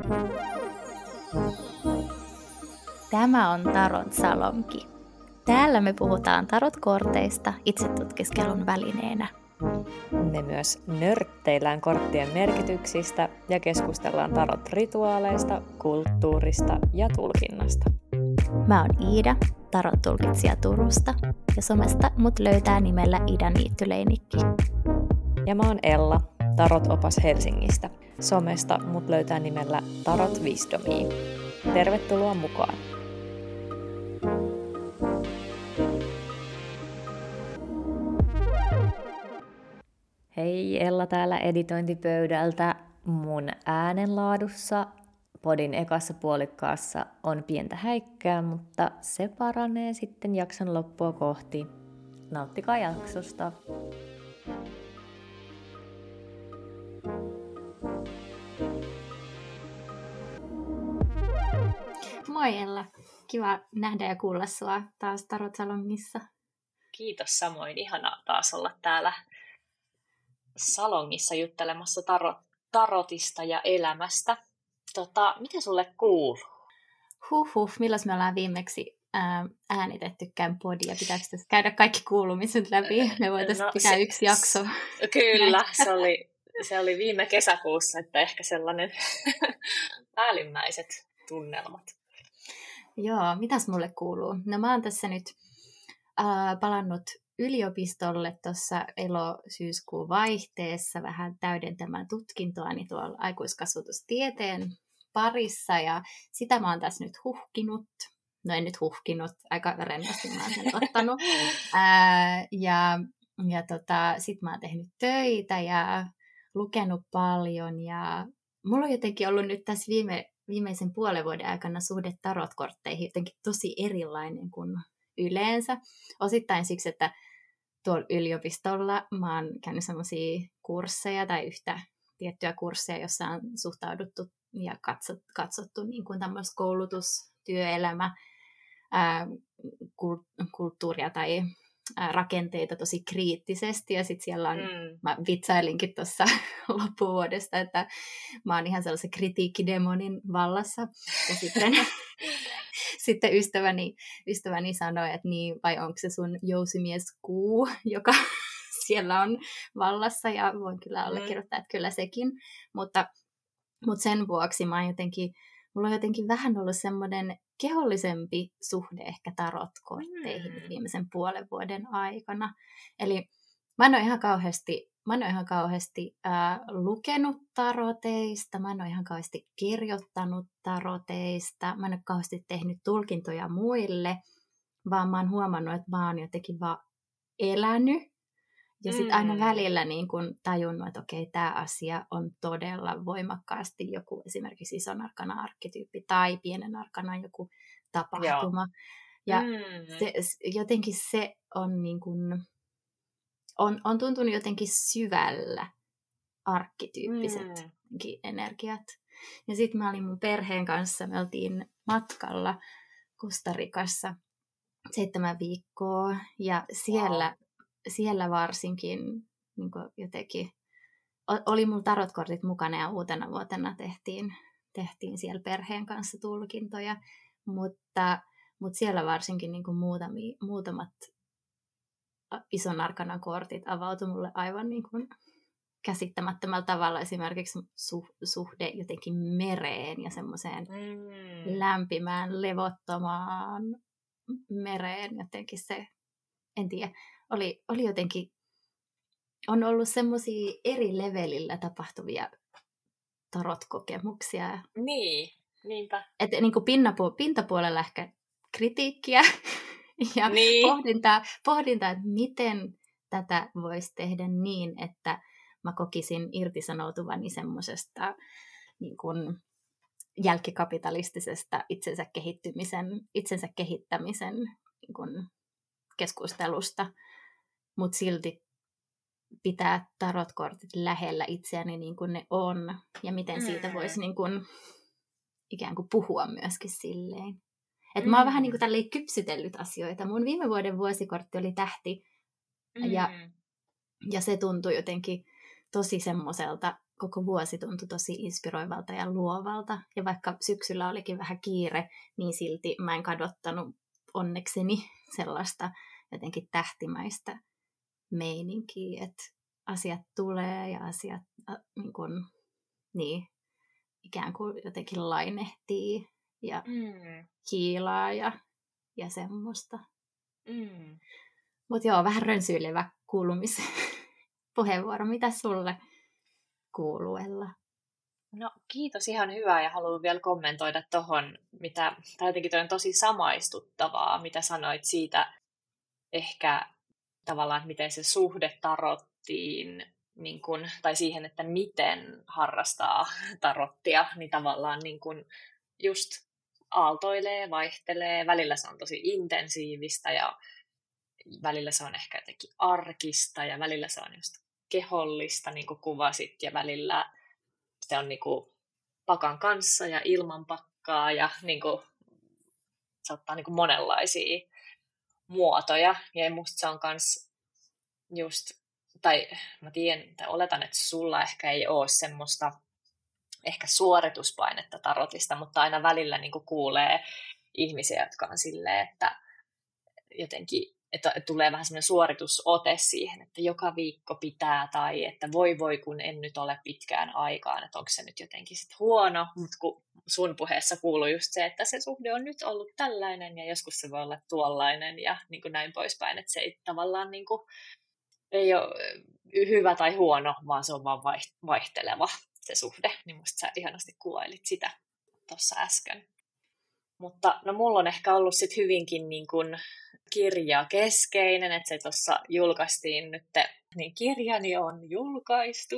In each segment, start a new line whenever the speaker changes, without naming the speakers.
Tämä on Tarot Salonki. Täällä me puhutaan tarotkorteista itsetutkiskelun välineenä.
Me myös nörtteillään korttien merkityksistä ja keskustellaan tarot-rituaaleista, kulttuurista ja tulkinnasta.
Mä oon Iida, tarot-tulkitsija Turusta, ja somesta mut löytää nimellä Ida Niittyleinikki.
Ja mä oon Ella, tarot-opas Helsingistä. Somesta mut löytää nimellä Tarot Wisdomia. Tervetuloa mukaan! Hei, Ella täällä editointipöydältä. Mun äänenlaadussa podin ekassa puolikkaassa on pientä häikkää, mutta se paranee sitten jakson loppua kohti. Nauttikaa jaksosta!
Moi Ella, kiva nähdä ja kuulla sua taas Tarot Salongissa.
Kiitos samoin, ihanaa taas olla täällä salongissa juttelemassa tarotista ja elämästä. Mitä sulle kuuluu?
Milloin me ollaan viimeksi äänitettykään podia? Pitääkö tässä käydä kaikki kuulumiset läpi? Me voitaisiin pitää yksi jakso.
Kyllä, se oli viime kesäkuussa, että ehkä sellainen päällimmäiset tunnelmat.
Joo, mitäs mulle kuuluu? No mä oon tässä nyt palannut yliopistolle tuossa elo-syyskuun vaihteessa vähän täydentämään tutkintoani tuolla aikuiskasvatustieteen parissa, ja sitä mä oon tässä nyt huhkinut. No en nyt huhkinut, aika rennosti mä oon sen ottanut. Sit mä oon tehnyt töitä ja lukenut paljon, ja mulla on jotenkin ollut nyt tässä viimeisen puolen vuoden aikana suhde tarotkortteihin jotenkin tosi erilainen kuin yleensä. Osittain siksi, että tuolla yliopistolla mä oon käynyt sellaisia kursseja tai yhtä tiettyä kursseja, jossa on suhtauduttu ja katsottu niin kuin tämmöistä koulutus, työelämä, kulttuuria tai rakenteita tosi kriittisesti, ja sitten siellä on, mä vitsailinkin tuossa loppuvuodesta, että mä oon ihan sellaisen kritiikkidemonin vallassa, ja sitten ystäväni sanoi, että niin, vai onko se sun jousimieskuu, joka siellä on vallassa, ja voin kyllä allekirjoittaa, että kyllä sekin, mutta sen vuoksi mulla on jotenkin vähän ollut semmoinen kehollisempi suhde ehkä tarotkortteihin viimeisen puolen vuoden aikana. Eli mä en ole ihan kauheasti lukenut taroteista, mä en ole ihan kauheasti kirjoittanut taroteista, mä en ole kauheasti tehnyt tulkintoja muille, vaan mä oon huomannut, että mä oon jotenkin vaan elänyt. Ja sitten aina välillä niin kun tajunnut, että okei, tämä asia on todella voimakkaasti joku esimerkiksi ison arkanan arkkityyppi tai pienen arkanan joku tapahtuma. Ja jotenkin se on, niin kun, on tuntunut jotenkin syvällä arkkityyppiset energiat. Ja sitten mä olin mun perheen kanssa, me oltiin matkalla Costa Ricassa 7 viikkoa, ja siellä varsinkin niin jotenkin oli mulla tarotkortit mukana, ja uutena vuotena tehtiin siellä perheen kanssa tulkintoja, mutta siellä varsinkin niin muutamat ison arkanan kortit avautui mulle aivan niin kuin käsittämättömällä tavalla, esimerkiksi suhde jotenkin mereen ja semmoiseen lämpimään, levottomaan mereen, jotenkin se, en tiedä, oli jotenkin, on ollut semmoisia eri levelillä tapahtuvia tarotkokemuksia.
Niin, niinpä.
Että niin kuin pintapuolella ehkä kritiikkiä ja pohdintaa, että miten tätä voisi tehdä niin, että mä kokisin irtisanoutuvani semmoisesta niin kuin jälkikapitalistisesta itsensä kehittämisen niin kuin keskustelusta, mutta silti pitää tarotkortit lähellä itseäni niin kuin ne on, ja miten siitä voisi niin kuin ikään kuin puhua myöskin silleen. Että mä oon vähän niin kuin tälleen kypsytellyt asioita. Mun viime vuoden vuosikortti oli tähti, ja se tuntui jotenkin tosi semmoiselta koko vuosi tuntui tosi inspiroivalta ja luovalta. Ja vaikka syksyllä olikin vähän kiire, niin silti mä en kadottanut onnekseni sellaista jotenkin tähtimäistä meininkiä, että asiat tulee ja asiat niin, ikään kuin jotenkin lainehtii ja hiilaa ja semmoista. Mutta joo, vähän rönsyilevä kuulumispuheenvuoro. Mitä sulle kuuluu, Ella?
No kiitos, ihan hyvää, ja haluan vielä kommentoida tuohon, tai jotenkin toi on tosi samaistuttavaa, mitä sanoit siitä ehkä tavallaan, että miten se suhde tarottiin, niin kun, tai siihen, että miten harrastaa tarottia, niin tavallaan niin kun just aaltoilee, vaihtelee, välillä se on tosi intensiivistä ja välillä se on ehkä jotenkin arkista ja välillä se on just kehollista, niin kuin kuvasit, ja välillä se on niin kuin pakan kanssa ja ilman pakkaa ja niin kuin, se ottaa niin kuin monenlaisia muotoja. Ja musta se on kans just, tai mä tiedän, tai oletan, että sulla ehkä ei ole semmoista ehkä suorituspainetta tarotista, mutta aina välillä niin kuin kuulee ihmisiä, jotka on silleen, että jotenkin että tulee vähän semmoinen suoritusote siihen, että joka viikko pitää, tai että voi kun en nyt ole pitkään aikaan, että onko se nyt jotenkin sit huono, mutta kun sun puheessa kuuluu just se, että se suhde on nyt ollut tällainen ja joskus se voi olla tuollainen ja niin kuin näin poispäin, että se ei tavallaan niin kuin, ei ole hyvä tai huono, vaan se on vaan vaihteleva se suhde, niin musta sä ihanasti kuvailit sitä tuossa äsken. Mutta no mulla on ehkä ollut sit hyvinkin niin kuin kirjakeskeinen, että se tuossa julkaistiin nyt, niin kirjani on julkaistu.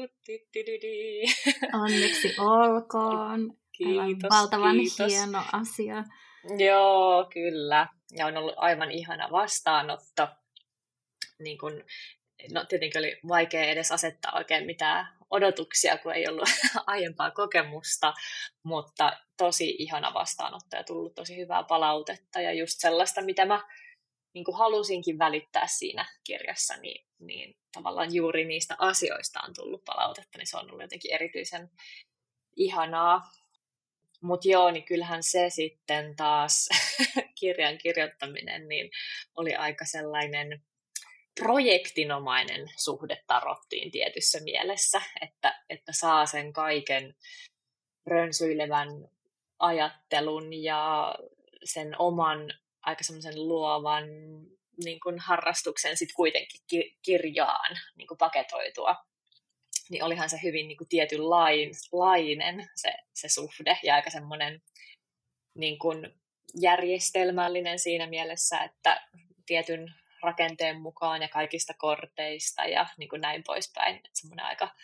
Onneksi olkoon.
Kiitos,
valtavan
kiitos.
Hieno asia.
Joo, kyllä. Ja on ollut aivan ihana vastaanotto. Niin kun, no tietenkin oli vaikea edes asettaa oikein mitään odotuksia, kun ei ollut aiempaa kokemusta, mutta tosi ihana vastaanotto ja tullut tosi hyvää palautetta ja just sellaista, mitä mä niin kuin halusinkin välittää siinä kirjassa, niin tavallaan juuri niistä asioista on tullut palautetta, niin se on ollut jotenkin erityisen ihanaa. Mutta joo, niin kyllähän se sitten taas kirjan kirjoittaminen niin oli aika sellainen projektinomainen suhde tarottiin tietyssä mielessä, että saa sen kaiken rönsyilevän ajattelun ja sen oman aika semmoisen luovan niin kuin harrastuksen sit kuitenkin kirjaan niin kuin paketoitua. Niin olihan se hyvin niin kuin tietynlainen se suhde ja aika semmoinen niin kuin järjestelmällinen siinä mielessä, että tietyn rakenteen mukaan ja kaikista korteista ja niin kuin näin poispäin. Että semmoinen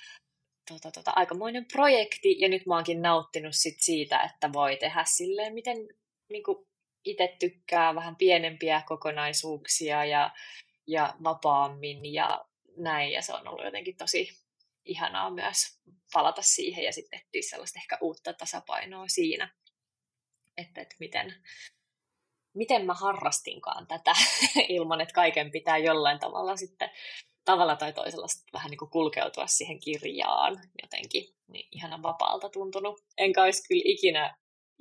aikamoinen projekti, ja nyt mä oonkin nauttinut siitä, että voi tehdä silleen, miten niin kuin itse tykkää, vähän pienempiä kokonaisuuksia ja vapaammin ja näin, ja se on ollut jotenkin tosi ihanaa myös palata siihen ja sitten etsiä sellaista ehkä uutta tasapainoa siinä, että miten mä harrastinkaan tätä ilman, että kaiken pitää jollain tavalla sitten tavalla tai toisella vähän niin kuin kulkeutua siihen kirjaan jotenkin, niin ihanan vapaalta tuntunut. Enkä olisi kyllä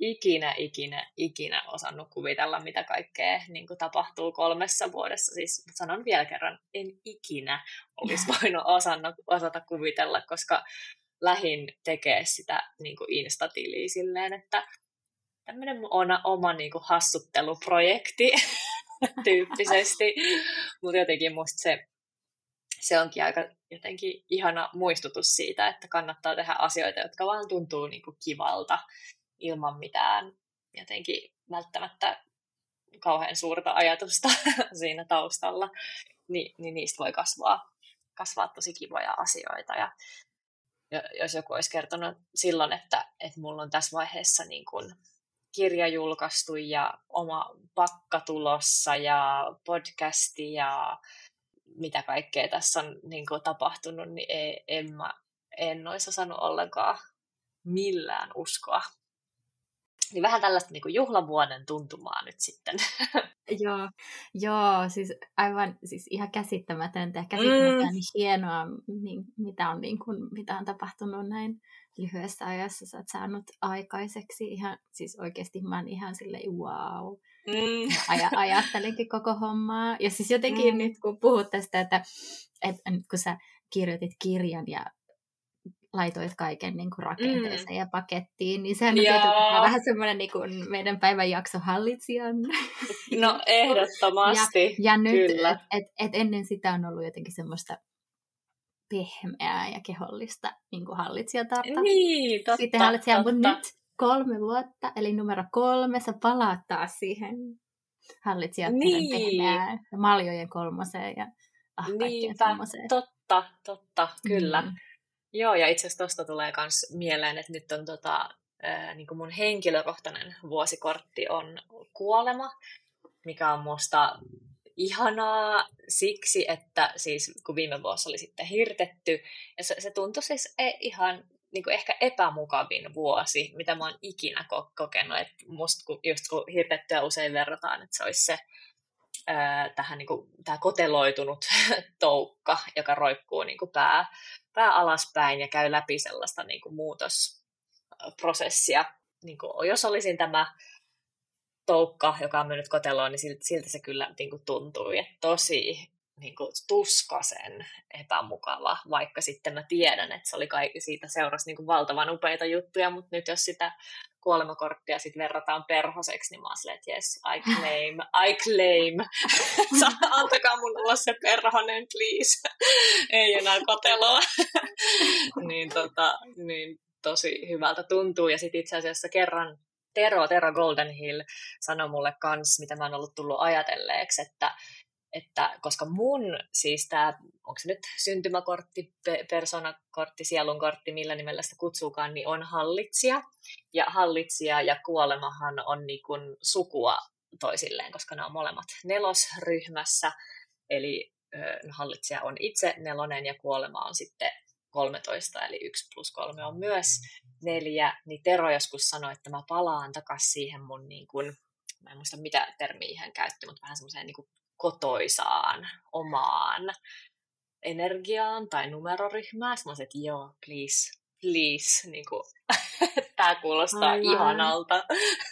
ikinä osannut kuvitella, mitä kaikkea niin kuin tapahtuu 3 vuodessa. Siis sanon vielä kerran, en ikinä olisi voinut osata kuvitella, koska lähin tekee sitä niin kuin Insta-tiliä silleen, että tämmöinen oma niin kuin hassutteluprojekti tyyppisesti, mutta jotenkin musta se onkin aika jotenkin ihana muistutus siitä, että kannattaa tehdä asioita, jotka vaan tuntuu niin kuin kivalta ilman mitään jotenkin välttämättä kauhean suurta ajatusta siinä taustalla, niin niistä voi kasvaa tosi kivoja asioita. Ja jos joku olisi kertonut silloin, että mulla on tässä vaiheessa niin kuin kirja julkaistu ja oma pakka tulossa ja podcasti ja mitä kaikkea tässä on niin kuin tapahtunut, niin en olisi osannut ollenkaan millään uskoa. Niin vähän tällaista niin kuin juhlavuoden tuntumaa nyt sitten.
Joo, siis aivan siis ihan käsittämätöntä ja niin hienoa, niin, mitä on tapahtunut näin lyhyessä ajassa. Sä oot saanut aikaiseksi ihan, siis oikeasti mä oon ihan silleen wow. Ajattelinkin koko hommaa. Ja siis jotenkin nyt kun puhut tästä, että kun sä kirjoitit kirjan ja laitoit kaiken niin kuin rakenteeseen ja pakettiin, niin sehän on vähän semmoinen niin kuin meidän päivän jakso hallitsijan.
No ehdottomasti,
ja nyt, et ennen sitä on ollut jotenkin semmoista pehmeää ja kehollista niin kuin hallitsijatarta.
Niin, totta.
Sitten hallitsija, mutta nyt 3 vuotta, eli numero 3, sä palaat taas siihen hallitsijatartan pehmeää maljojen 3 ja kaikkeen semmoiseen.
Totta, kyllä. Joo, ja itse asiassa tuosta tulee myös mieleen, että nyt on niin kuin mun henkilökohtainen vuosikortti on kuolema, mikä on musta ihanaa siksi, että siis kun viime vuosi oli sitten hirtetty, ja se tuntui siis ihan niin kuin ehkä epämukavin vuosi, mitä mä oon ikinä kokenut, että musta just kun hirtettyä usein verrataan, että se olisi se tähän niin kuin, tämä koteloitunut toukka, joka roikkuu niin kuin pää alaspäin ja käy läpi sellaista niin kuin muutosprosessia. Niin kuin, jos olisin tämä toukka, joka on mennyt koteloon, niin siltä se kyllä niin kuin tuntuu. Ja tosi niin kuin, tuskasen epämukava, vaikka sitten mä tiedän, että se oli siitä seurasi niin kuin valtavan upeita juttuja, mutta nyt jos sitä kuolemakorttia sitten verrataan perhoseksi, niin mä oon silleen, että yes, I claim. Antakaa mun olla se perhonen, please. Ei enää koteloa. niin tosi hyvältä tuntuu. Ja sitten itse asiassa kerran Tero Goldenhill sanoi mulle kans, mitä mä oon tullut ajatelleeksi, että koska mun siis tämä, onko se nyt syntymäkortti, persoonakortti, sielunkortti, millä nimellä sitä kutsuukaan, niin on hallitsija. Ja hallitsija ja kuolemahan on niin kuin sukua toisilleen, koska ne on molemmat 4-ryhmässä. Eli hallitsija on itse 4 ja kuolema on sitten 13, eli 1+3 on myös 4. Niin Tero joskus sanoi, että mä palaan takaisin siihen mun, niin kuin, mä en muista mitä termiä hän käytti, mutta vähän semmoiseen niin kuin kotoisaan, omaan energiaan tai numeroryhmään. Mä olisin, että joo, please. Niin kuin, tää kuulostaa ihanalta.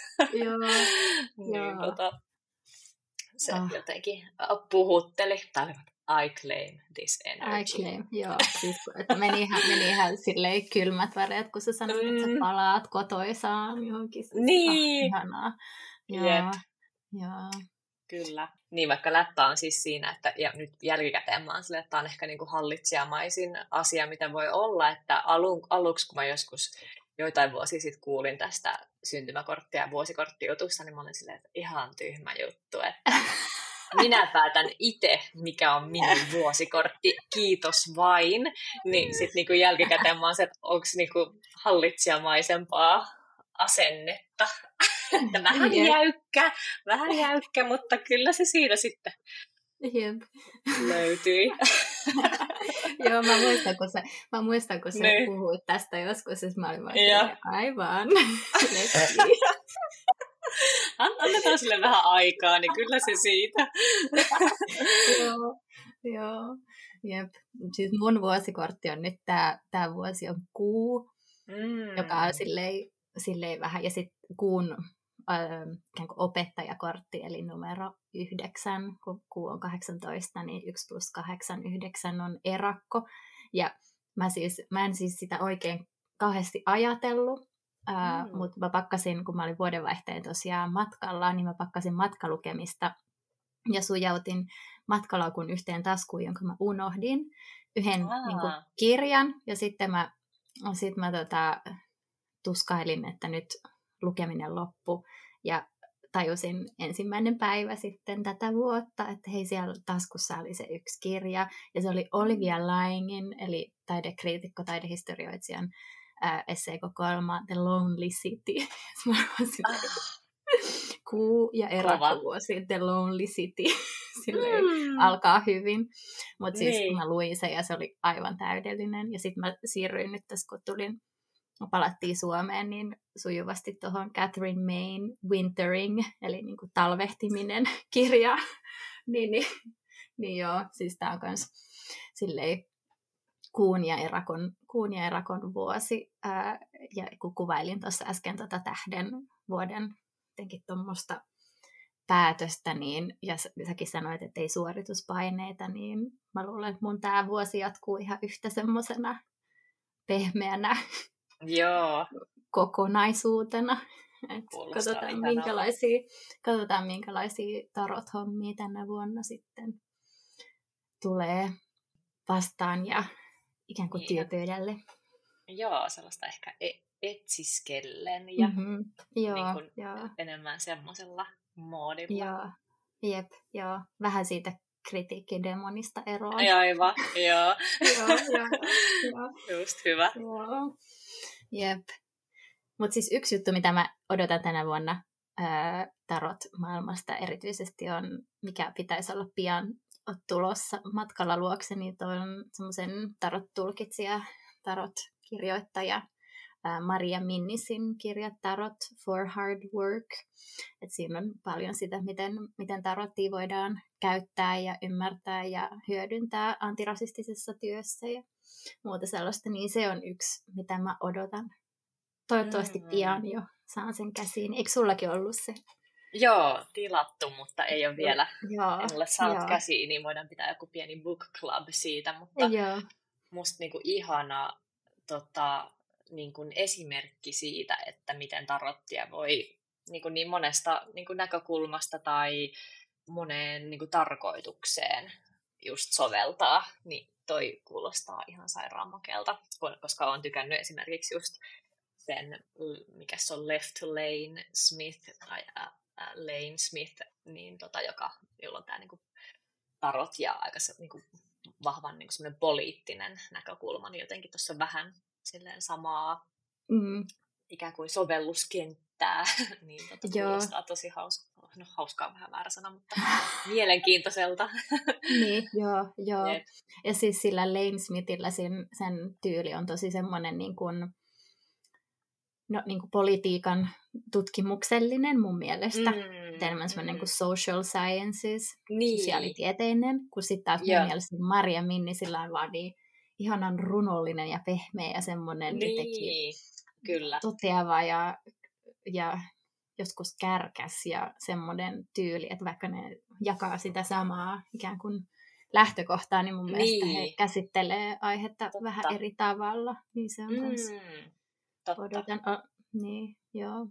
Joo.
Se jotenkin puhutteli. Tää oli, I claim this energy.
I claim, joo. Siis, että meni ihan silleen kylmät väreet, kun sä sanoit, että sä palaat kotoisaan johonkin.
Niin.
Ihanaa.
Joo. Kyllä. Niin, vaikka läppä on siis siinä, että ja nyt jälkikäteen mä oon silleen, että tämä on ehkä niin kuin hallitsijamaisin asia, mitä voi olla, että aluksi kun mä joskus joitain vuosia sitten kuulin tästä syntymäkortti- ja vuosikorttijutusta, niin mä olin silleen, että ihan tyhmä juttu, että minä päätän itse, mikä on minun vuosikortti, kiitos vain. Niin sitten niinku jälkikäteen mä oon se, että onko niinku hallitsijamaisempaa asennetta. Vähän jäykkä, mutta kyllä se siinä sitten löytyi.
Joo, mä muistan, kun sä puhuit tästä joskus, siis mä olin vaan aivan.
Annetaan sille vähän aikaa, niin kyllä se siitä.
Joo. Jep. Siis mun vuosikortti on nyt, tää vuosi on kuu, joka on silleen vähän, ja sitten kuun opettajakortti, eli numero 9, kun kuu on 18, niin 1+8, 9 on erakko. Ja mä en siis sitä oikein kauheasti ajatellut, mutta mä pakkasin, kun mä olin vuodenvaihteen tosiaan matkalla, niin mä pakkasin matkalukemista ja sujautin matkalaukun yhteen taskuun, jonka mä unohdin, yhden niin kuin kirjan, ja sitten mä tuskailin, että nyt lukeminen loppu, ja tajusin ensimmäinen päivä sitten tätä vuotta, että hei, siellä taskussa oli se yksi kirja, ja se oli Olivia Laingin, eli taidekriitikko, taidehistorioitsijan esseekokoelma The Lonely City. Kuu ja erakkovuosi, The Lonely City. Silleen alkaa hyvin, mutta siis mä luin sen ja se oli aivan täydellinen, ja sitten mä siirryin nyt tässä, kun tulin palattiin Suomeen, niin sujuvasti tuohon Catherine Mayn Wintering, eli niin kuin talvehtiminen kirja. niin joo, siis tämä on myös silleen kuun ja erakon vuosi. Ja kun kuvailin tuossa äsken tähden vuoden jotenkin tuommoista päätöstä, niin, ja säkin sanoit, että ei suorituspaineita, niin mä luulen, että mun tämä vuosi jatkuu ihan yhtä semmoisena pehmeänä kokonaisuutena. Katsotaan, minkälaisia tarot-hommia tänä vuonna sitten tulee vastaan ja ikään kuin työpöydälle.
Joo, sellaista ehkä etsiskellen ja enemmän semmoisella moodilla.
Joo. Vähän siitä kritiikkidemonista eroon.
Aivan, joo. Just hyvä.
Joo. Jep. Mutta siis yksi juttu, mitä mä odotan tänä vuonna tarot-maailmasta erityisesti on, mikä pitäisi olla pian tulossa matkalla luokseni, on semmoisen tarot-tulkitsija, tarot-kirjoittaja Maria Minnisin kirja Tarot for Hard Work. Et siinä on paljon sitä, miten tarottia voidaan käyttää ja ymmärtää ja hyödyntää antirasistisessa työssä ja muuta sellaista, niin se on yksi, mitä mä odotan. Toivottavasti pian jo saan sen käsiin. Eikö sullakin ollut se?
Joo, tilattu, mutta ei ole vielä. En ole saanut käsiin, niin voidaan pitää joku pieni book club siitä, mutta musta niinku ihana niinku esimerkki siitä, että miten tarottia voi niinku niin monesta niinku näkökulmasta tai moneen niinku tarkoitukseen just soveltaa, niin toi kuulostaa ihan sairaanmakealta, koska olen tykännyt esimerkiksi just sen, mikä se on, Lane Smith, niin jolla on tämä niinku tarot ja aika se niinku vahvan niinku semmoinen poliittinen näkökulma, niin jotenkin tuossa vähän silleen samaa ikään kuin sovelluskenttää, niin kuulostaa tosi hauskaa on vähän väärä sana, mutta mielenkiintoiselta.
Niin, joo. Yep. Ja siis sillä Lane Smithillä sen tyyli on tosi semmoinen niin kuin politiikan tutkimuksellinen mun mielestä. Enemmän semmoinen kuin social sciences, sosiaalitieteinen, kun sitten taas mun mielestä Maria Minnisillä on vaan niin ihanan runollinen ja pehmeä ja semmoinen jotenkin toteava ja joskus kärkäs ja semmoinen tyyli, että vaikka ne jakaa sitä samaa ikään kuin lähtökohtaa, niin mun mielestä he käsittelee aihetta vähän eri tavalla. Niin se on kans odotan. Niin, joo.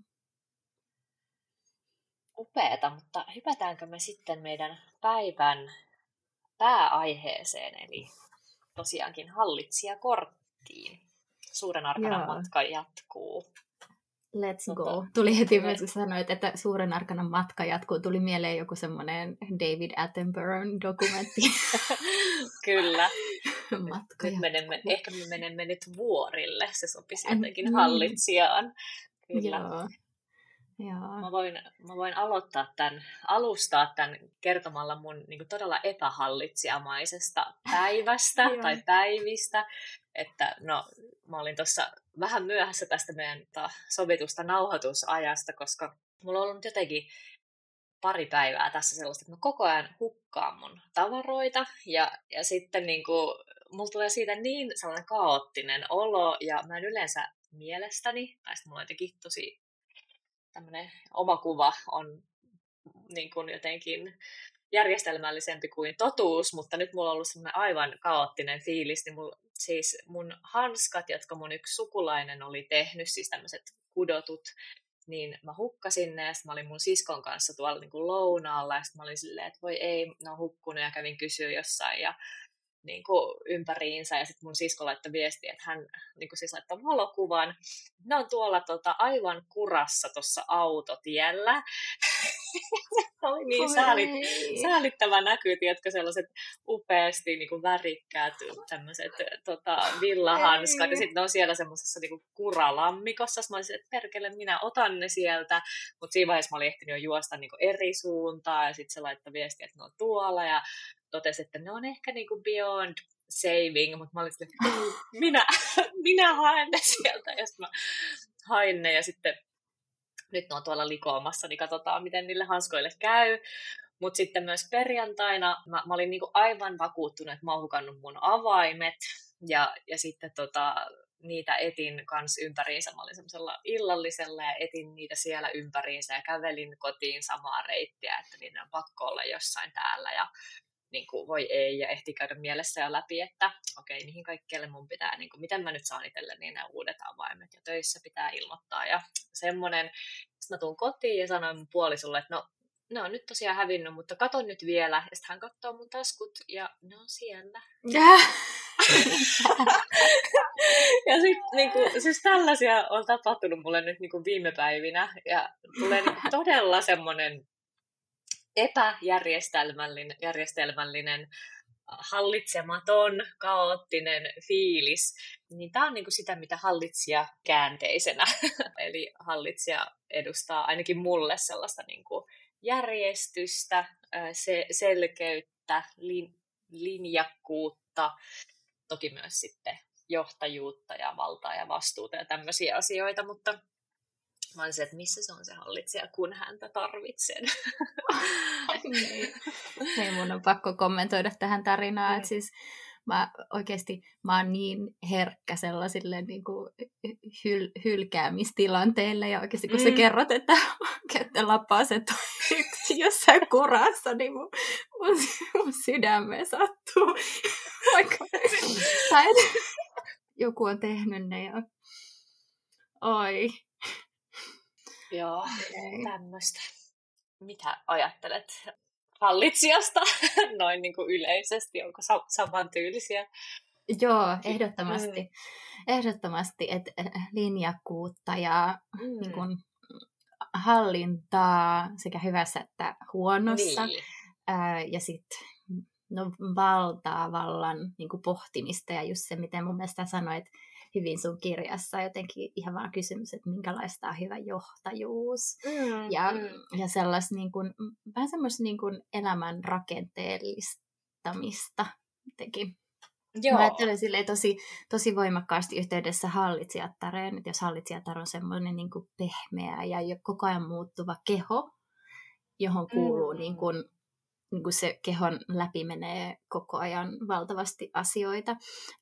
Upeeta, mutta hypätäänkö me sitten meidän päivän pääaiheeseen, eli tosiaankin hallitsijakorttiin. Suuren arkanan matka jatkuu.
Let's go. Tuli heti myös, kun sanoit, että suuren arkanan matka jatkuu. Tuli mieleen joku semmoinen David Attenborough dokumentti.
Kyllä.
Matka
ehkä me menemme nyt vuorille. Se sopisi jotenkin hallitsijaan. Kyllä.
Joo.
Mä voin alustaa tämän kertomalla mun niin kuin todella epähallitsijamaisesta päivästä tai päivistä. Että mä olin tuossa vähän myöhässä tästä meidän sovitusta nauhoitusajasta, koska mulla on ollut jotenkin pari päivää tässä sellaista, että mä koko ajan hukkaan mun tavaroita ja sitten niin kuin, mulla tulee siitä niin sellainen kaoottinen olo ja mä en yleensä mielestäni, tai sitten mulla on jotenkin tosi tämmöinen oma kuva on niin kuin jotenkin järjestelmällisempi kuin totuus, mutta nyt mulla on ollut semmoinen aivan kaoottinen fiilis, niin mun hanskat, jotka mun yksi sukulainen oli tehnyt, siis tämmöiset kudotut, niin mä hukkasin ne, ja sitten mä olin mun siskon kanssa tuolla niin kuin lounaalla, ja sitten mä olin silleen, että voi ei, ne on hukkunut, ja kävin kysyä jossain, ja niin kuin ympäriinsä, ja sitten mun sisko laittoi viestiä, että hän niin kuin siis laittoi valokuvan. Ne on tuolla aivan kurassa tuossa autotiellä. Oli niin säälittävä näky, tiedätkö, sellaiset upeasti niin kuin värikkäät tämmöiset villahanskat, ja sitten ne on siellä semmoisessa niin kuin kuralammikossa. Mä olisin, että perkele, minä otan ne sieltä, mutta siinä vaiheessa mä olin ehtinyt jo juosta niin kuin eri suuntaan, ja sitten se laittoi viestiä, että ne on tuolla, ja totesi, että ne on ehkä niin kuin beyond saving, mutta mä olin silleen, minä haen ne sieltä, ja sitten mä hain ne, ja sitten nyt ne on tuolla likoamassa, niin katsotaan, miten niille hanskoille käy. Mutta sitten myös perjantaina mä olin niinku aivan vakuuttunut, että mä oon hukannut mun avaimet, ja sitten niitä etin kans ympäriinsä. Mä olin semmoisella illallisella ja etin niitä siellä ympäriinsä ja kävelin kotiin samaa reittiä, että niiden on pakko olla jossain täällä ja niin kuin, voi ei, ja ehti käydä mielessä jo läpi, että okei, mihin kaikkialle mun pitää, niin kuin, miten mä nyt saan itselle niin ne uudet avaimet ja töissä pitää ilmoittaa ja semmoinen. Sitten mä tuun kotiin ja sanoin mun puolisolle, että no, ne on nyt tosiaan hävinnyt, mutta katon nyt vielä. Ja sitten hän katsoo mun taskut ja ne on siellä. Ja sitten niinku, siis tällaisia on tapahtunut mulle nyt niinku viime päivinä. Ja tulee todella semmoinen epäjärjestelmällinen, hallitsematon, kaoottinen fiilis. Niin tää on niinku sitä, mitä hallitsija käänteisenä. Eli hallitsija edustaa ainakin mulle sellaista niinku järjestystä, selkeyttä, linjakkuutta, toki myös sitten johtajuutta ja valtaa ja vastuuta ja tämmöisiä asioita, mutta mä olisin, että missä se on se hallitsija, kun häntä tarvitsen.
Ei, mun on pakko kommentoida tähän tarinaan, että siis mä oon niin herkkä sellaisille niin kuin hylkäämistilanteille, ja oikeasti kun sä kerrot, että lapaset on jossain kurassa, niin mun sydämeen sattuu. Vaikka joku on tehnyt ne ja oi.
Joo, tämmöistä. Mitä ajattelet hallitsijasta noin niin kuin yleisesti? Onko samantyylisiä?
Joo, ehdottomasti. Ehdottomasti, että linjakkuutta ja niin kuin, hallintaa sekä hyvässä että huonossa.
Niin.
Ja sitten valtaa, vallan niin kuin pohtimista ja just se, miten mun mielestä sanoit hyvin sun kirjassa, jotenkin ihan vaan kysymys, että minkälaista on hyvä johtajuus. Ja sellaista niin kuin, vähän semmoista niin kuin elämän rakenteellistamista jotenkin. Joo. Mä ajattelen silleen tosi voimakkaasti yhteydessä hallitsijattareen, että jos hallitsijatar on semmoinen niin kuin pehmeä ja koko ajan muuttuva keho, johon kuuluu niin kuin se kehon läpi menee koko ajan valtavasti asioita,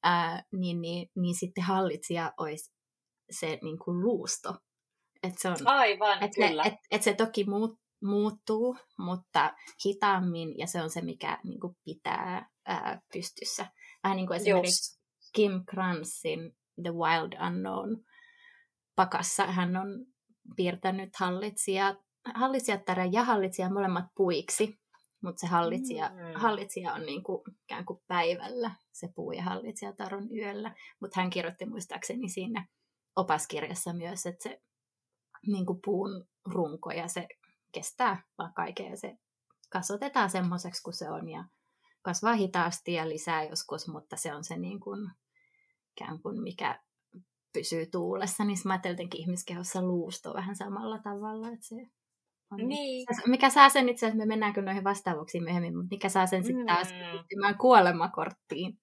niin sitten hallitsija olisi se niin kuin luusto. Et se on,
aivan, kyllä.
Et se toki muuttuu, mutta hitaammin, ja se on se, mikä niin kuin pitää pystyssä. Vähän niin kuin esimerkiksi Kim Kranzin The Wild Unknown pakassa hän on piirtänyt hallitsijattaren ja hallitsijan molemmat puiksi. Mutta se hallitsija on niinku ikään kuin päivällä, se puu ja hallitsijatar on yöllä. Mutta hän kirjoitti muistaakseni siinä opaskirjassa myös, että se niinku puun runko ja se kestää vaan kaiken ja se kasvatetaan semmoiseksi kuin se on ja kasvaa hitaasti ja lisää joskus, mutta se on se niinku, ikään kuin mikä pysyy tuulessa. Niin mä ajattelin jotenkin ihmiskehossa luusto vähän samalla tavalla, että se
niin.
Mikä saa sen itse asiassa, me mennään kyllä noihin vastaavuuksiin myöhemmin, mutta mikä saa sen sitten taas liittymään kuolemakorttiin.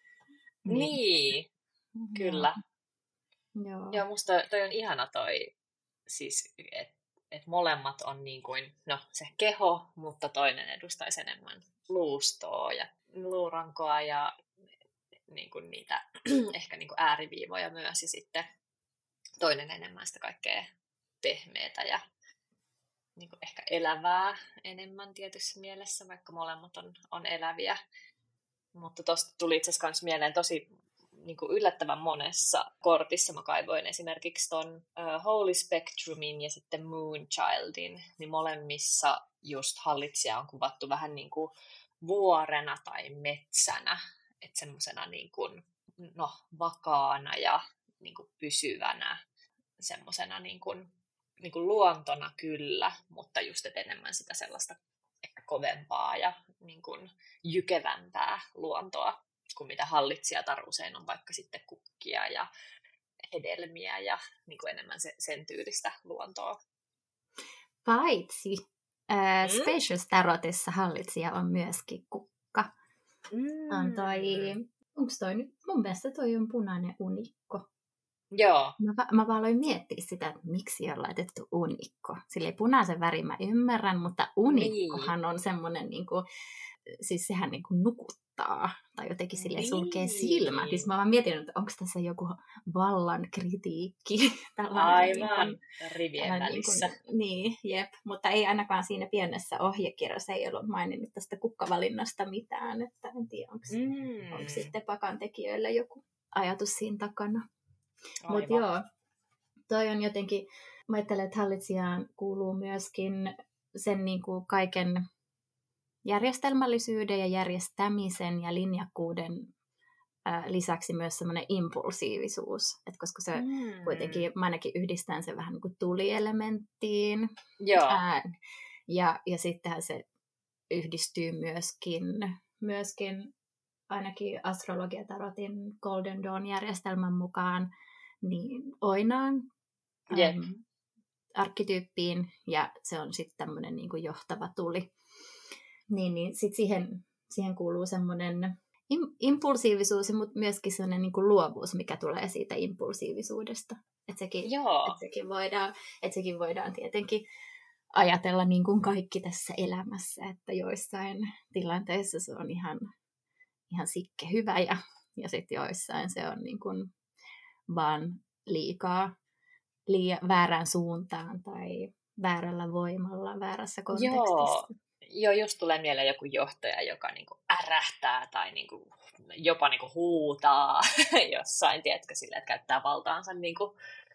Niin. Kyllä.
Joo,
musta toi on ihana siis, että molemmat on niin kuin, no se keho, mutta toinen edustaisi enemmän luustoa ja luurankoa ja niin kuin niitä ehkä niin kuin ääriviivoja myös ja sitten toinen enemmän sitä kaikkea pehmeätä ja niin kuin ehkä elävää enemmän tietyssä mielessä, vaikka molemmat on eläviä. Mutta tuosta tuli itse asiassa mieleen tosi niin kuin yllättävän monessa kortissa. Mä kaivoin esimerkiksi ton Holy Spectrumin ja sitten Moonchildin, niin molemmissa just hallitsija on kuvattu vähän niin kuin vuorena tai metsänä, että semmosena niin kuin, vakaana ja niin kuin pysyvänä, semmosena niin kuin luontona kyllä, mutta just enemmän sitä sellaista ehkä kovempaa ja niin kuin jykevämpää luontoa, kuin mitä hallitsijatar usein on vaikka sitten kukkia ja hedelmiä ja niin kuin enemmän sen tyylistä luontoa.
Paitsi Spacious Tarotissa hallitsija on myöskin kukka. On toi Onko toi nyt? Mun mielestä toi on punainen unikko.
Joo.
Mä vaan aloin miettiä sitä, että miksi on laitettu unikko. Silleen punaisen värin mä ymmärrän, mutta unikkohan on semmoinen, niinku, siis sehän niinku nukuttaa tai jotenkin silleen sulkee silmät. Siis mä vaan mietin, että onko tässä joku vallan kritiikki.
Aivan, rivien välissä.
Niin, jep. Mutta ei ainakaan siinä pienessä ohjekirjassa ei ollut maininnut tästä kukkavalinnasta mitään. Että en tiedä, onko sitten pakantekijöillä joku ajatus siinä takana. Mutta joo, toi on jotenkin, mä ajattelen, että hallitsijaan kuuluu myöskin sen niinku kaiken järjestelmällisyyden ja järjestämisen ja linjakkuuden lisäksi myös semmoinen impulsiivisuus. Et koska se kuitenkin, mä ainakin yhdistän sen vähän niin kuin tulielementtiin.
Joo.
Ja sittenhän se yhdistyy myöskin ainakin astrologiatarotin Golden Dawn-järjestelmän mukaan niin oinaan arkkityyppiin, ja se on sitten tämmöinen niin kuin johtava tuli. Niin sitten siihen kuuluu semmoinen impulsiivisuus, mutta myöskin semmoinen niin kuin luovuus, mikä tulee siitä impulsiivisuudesta. Että sekin voidaan tietenkin ajatella niin kuin kaikki tässä elämässä, että joissain tilanteissa se on ihan sikke hyvä ja sitten joissain se on niin kuin vaan liian väärään suuntaan tai väärällä voimalla, väärässä kontekstissa.
Joo, just tulee mieleen joku johtaja, joka niinku ärähtää tai niinku, jopa niinku huutaa jossain, tiedätkö, sillä, että käyttää valtaansa niinku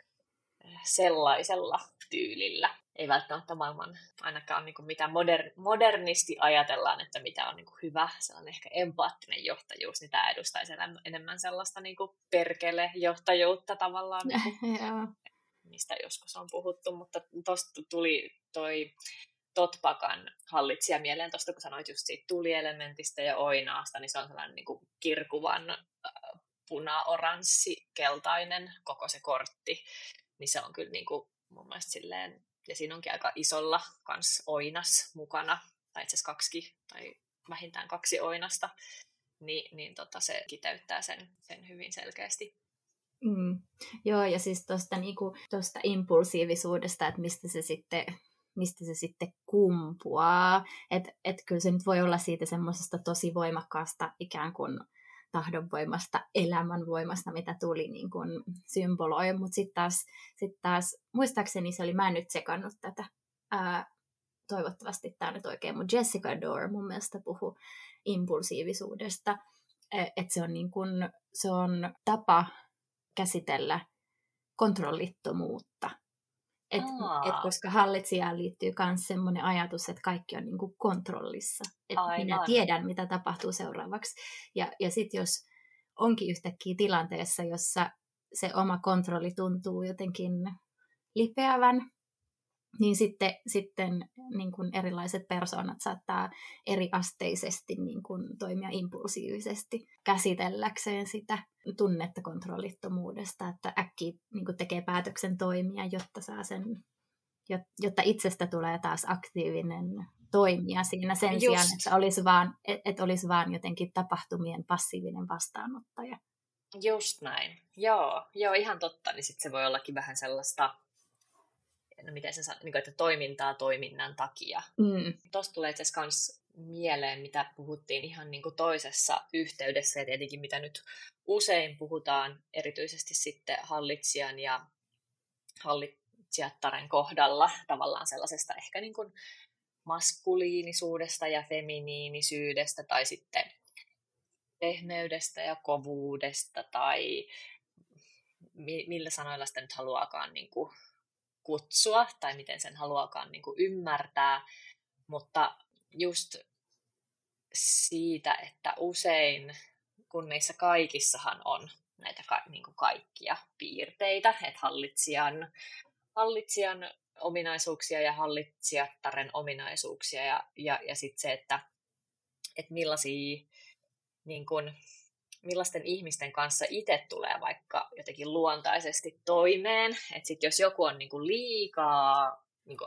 sellaisella tyylillä. Ei välttämättä maailman ainakaan niinku mitä modernisti ajatellaan, että mitä on niinku hyvä, sellainen ehkä empaattinen johtajuus, niin tämä edustaisi enemmän sellaista niinku perkele-johtajuutta tavallaan, niinku, mistä joskus on puhuttu, mutta tuosta tuli toi Totpakan hallitsija mieleen tuosta, kun sanoit just siitä tulielementistä ja oinaasta, niin se on sellainen niin kuin kirkuvan puna-oranssi, keltainen koko se kortti, niin se on kyllä niin kuin mun mielestä silleen, ja siinä onkin aika isolla kans oinas mukana, tai itse asiassa 2 tai vähintään 2 oinasta, niin se kiteyttää sen hyvin selkeästi.
Joo, ja siis tuosta impulsiivisuudesta, että mistä se sitten kumpuaa. Että kyllä se nyt voi olla siitä semmoisesta tosi voimakkaasta ikään kuin tahdonvoimasta, elämänvoimasta, mitä tuli niin kuin symboloi. Mutta sitten taas, muistaakseni se oli, mä en nyt tsekannut tätä, toivottavasti tämä on nyt oikein, mutta Jessica Dore mun mielestä puhui impulsiivisuudesta, että se on tapa käsitellä kontrollittomuutta. Et koska hallitsijaan liittyy myös semmoinen ajatus, että kaikki on niinku kontrollissa. Että minä tiedän, mitä tapahtuu seuraavaksi. Ja sitten jos onkin yhtäkkiä tilanteessa, jossa se oma kontrolli tuntuu jotenkin lipeävän, niin sitten niin kuin erilaiset persoonat saattaa eriasteisesti niin kuin toimia impulsiivisesti käsitelläkseen sitä tunnetta kontrollittomuudesta, että äkkiä niin kuin tekee päätöksen toimia, jotta itsestä tulee taas aktiivinen toimija siinä sen sijaan, että olisi vaan jotenkin tapahtumien passiivinen vastaanottaja.
Just näin. Joo, ihan totta. Niin sitten se voi ollakin vähän sellaista, no miten se niin että toimintaa toiminnan takia. Tuosta tulee itse asiassa myös mieleen, mitä puhuttiin ihan niin kuin toisessa yhteydessä, ja tietenkin mitä nyt usein puhutaan, erityisesti sitten hallitsijan ja hallitsijattaren kohdalla, tavallaan sellaisesta ehkä niin kuin maskuliinisuudesta ja feminiinisyydestä, tai sitten pehmeydestä ja kovuudesta, tai millä sanoilla sitä nyt haluaakaan niin kuin kutsua, tai miten sen haluaakaan niin kuin ymmärtää, mutta just siitä, että usein, kun niissä kaikissahan on näitä niin kuin kaikkia piirteitä, että hallitsijan ominaisuuksia ja hallitsijattaren ominaisuuksia, ja sitten se, että millaisten ihmisten kanssa itse tulee vaikka jotenkin luontaisesti toimeen. Että sitten jos joku on niinku liikaa niinku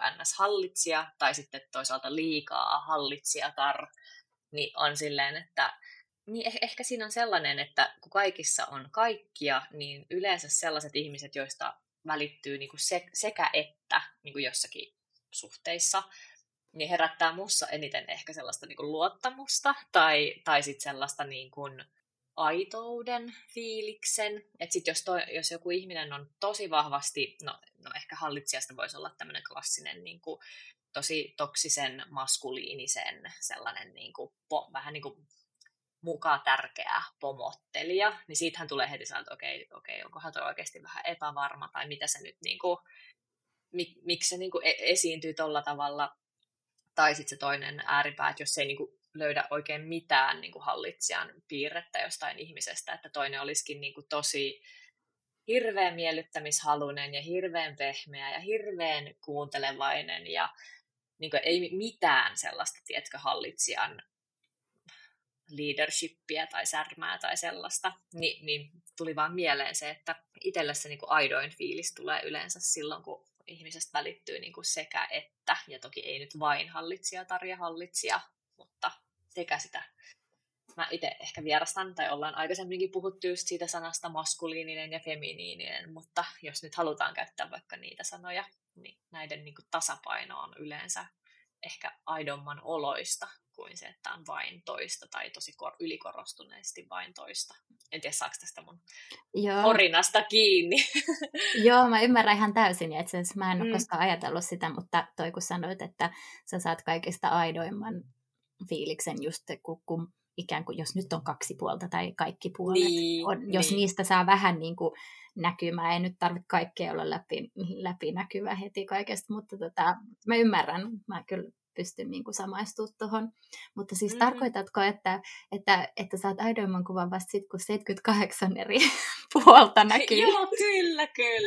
NS-hallitsija tai sitten toisaalta liikaa hallitsijatar, niin on silleen, että Niin ehkä siinä on sellainen, että kun kaikissa on kaikkia, niin yleensä sellaiset ihmiset, joista välittyy niin kuin sekä että niin kuin jossakin suhteissa, niin herättää mussa eniten ehkä sellaista niin kuin luottamusta tai sitten sellaista niin kuin aitouden fiiliksen. Että sitten jos joku ihminen on tosi vahvasti, no ehkä hallitsijasta voisi olla tämmöinen klassinen niin kuin, tosi toksisen maskuliinisen sellainen niin kuin, vähän niin kuin mukaan tärkeä pomottelija, niin siitähän tulee heti sanoa, että okei, onkohan toi oikeasti vähän epävarma, tai mitä se nyt, niin kuin, miksi se niin kuin esiintyy tolla tavalla, tai sitten se toinen ääripää, että jos ei niin kuin löydä oikein mitään niin kuin hallitsijan piirrettä jostain ihmisestä, että toinen olisikin niin kuin tosi hirveän miellyttämishalunen ja hirveän pehmeä ja hirveän kuuntelevainen ja niin kuin ei mitään sellaista, tiedätkö, hallitsijan leadershippiä tai särmää tai sellaista, niin tuli vaan mieleen se, että itselle se niin kuin aidoin fiilis tulee yleensä silloin, kun ihmisestä välittyy niin kuin sekä että, ja toki ei nyt vain hallitsija, Tarja hallitsija, mutta sekä sitä. Mä itse ehkä vierastan, tai ollaan aikaisemminkin puhuttu just siitä sanasta maskuliininen ja feminiininen, mutta jos nyt halutaan käyttää vaikka niitä sanoja, niin näiden niin kuin tasapaino on yleensä ehkä aidomman oloista kuin se, että on vain toista tai tosi ylikorostuneesti vain toista. En tiedä, saako tästä mun orinasta kiinni.
Joo, mä ymmärrän ihan täysin, ja itse asiassa mä en ole koskaan ajatellut sitä, mutta toi kun sanoit, että sä saat kaikista aidoimman fiiliksen just kun ikään kuin jos nyt on kaksi puolta tai kaikki puolet, jos niistä saa vähän niin kuin näkymää, ei nyt tarvitse kaikkea olla läpinäkyvä heti kaikesta, mutta mä ymmärrän, mä kyllä pystyn niin kuin samaistumaan tuohon. Mutta siis tarkoitatko, että saat aidoimman kuvan vasta sitten, kun 78 eri puolta näkyy?
Joo, kyllä.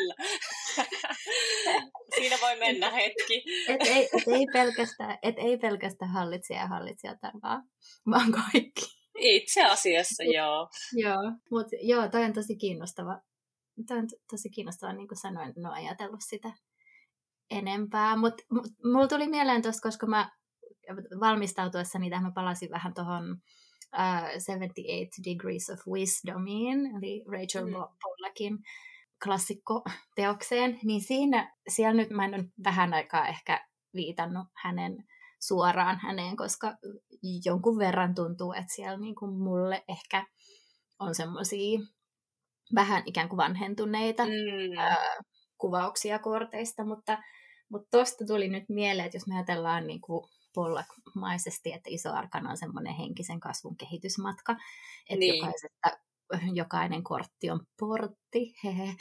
Siinä voi mennä hetki.
Et ei pelkästään hallitsijalta, vaan kaikki.
Itse asiassa, joo.
Joo, toi on tosi kiinnostava. Toi on tosi kiinnostavaa, niin kuin sanoin, en ole ajatellut sitä enempää. Mutta mulla tuli mieleen tuossa, koska mä valmistautuessani tähän mä palasin vähän tuohon 78 Degrees of Wisdomiin, eli Rachel Pollackin klassikkoteokseen, niin siellä nyt mä en ole vähän aikaa ehkä viitannut suoraan häneen, koska jonkun verran tuntuu, että siellä niin kuin mulle ehkä on semmoisia vähän ikään kuin vanhentuneita kuvauksia korteista, mutta tuosta tuli nyt mieleen, että jos me ajatellaan niin kuin Pollack-maisesti, että iso arkana on semmoinen henkisen kasvun kehitysmatka, että jokainen kortti on portti,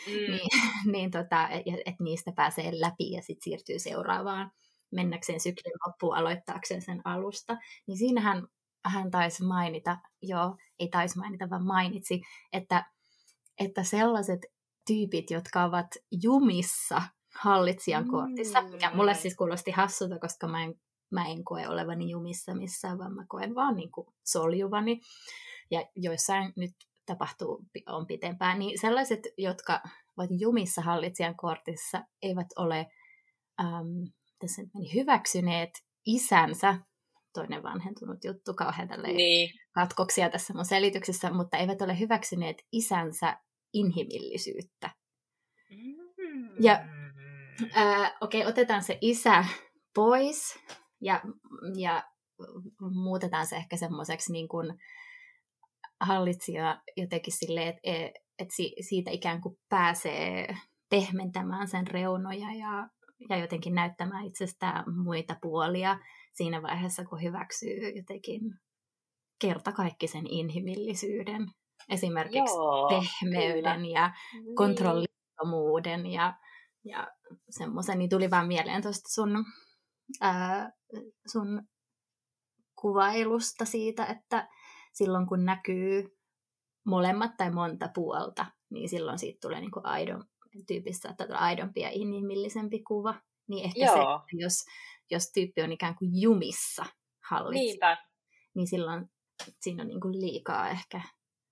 että niistä pääsee läpi ja sitten siirtyy seuraavaan mennäkseen syklin loppuun aloittaakseen sen alusta, niin siinähän hän taisi mainita, ei taisi mainita, vaan mainitsi, että sellaiset tyypit, jotka ovat jumissa hallitsijan kortissa, mikä mulle siis kuulosti hassulta, koska mä en koe olevani jumissa missään, vaan mä koen vaan niin kuin soljuvani, ja joissain nyt on pitempään, niin sellaiset, jotka ovat jumissa hallitsijan kortissa, eivät ole hyväksyneet isänsä, toinen vanhentunut juttu, kauhean katkoksia tässä mun selityksessä, mutta eivät ole hyväksyneet isänsä inhimillisyyttä. Ja otetaan se isä pois ja muutetaan se ehkä semmoiseksi niin kuin hallitsija jotenkin silleen, että siitä ikään kuin pääsee pehmentämään sen reunoja ja jotenkin näyttämään itsestään muita puolia siinä vaiheessa, kun hyväksyy jotenkin kertakaikkisen inhimillisyyden. Esimerkiksi pehmeyden ja kontrollittomuuden ja semmoisen, niin tuli vaan mieleen tuosta sun kuvailusta siitä, että silloin kun näkyy molemmat tai monta puolta, niin silloin siitä tulee niin kuin tyypistä aidompi ja inhimillisempi kuva. Niin ehkä se, että jos tyyppi on ikään kuin jumissa hallitsija, niin silloin siinä on niin kuin liikaa ehkä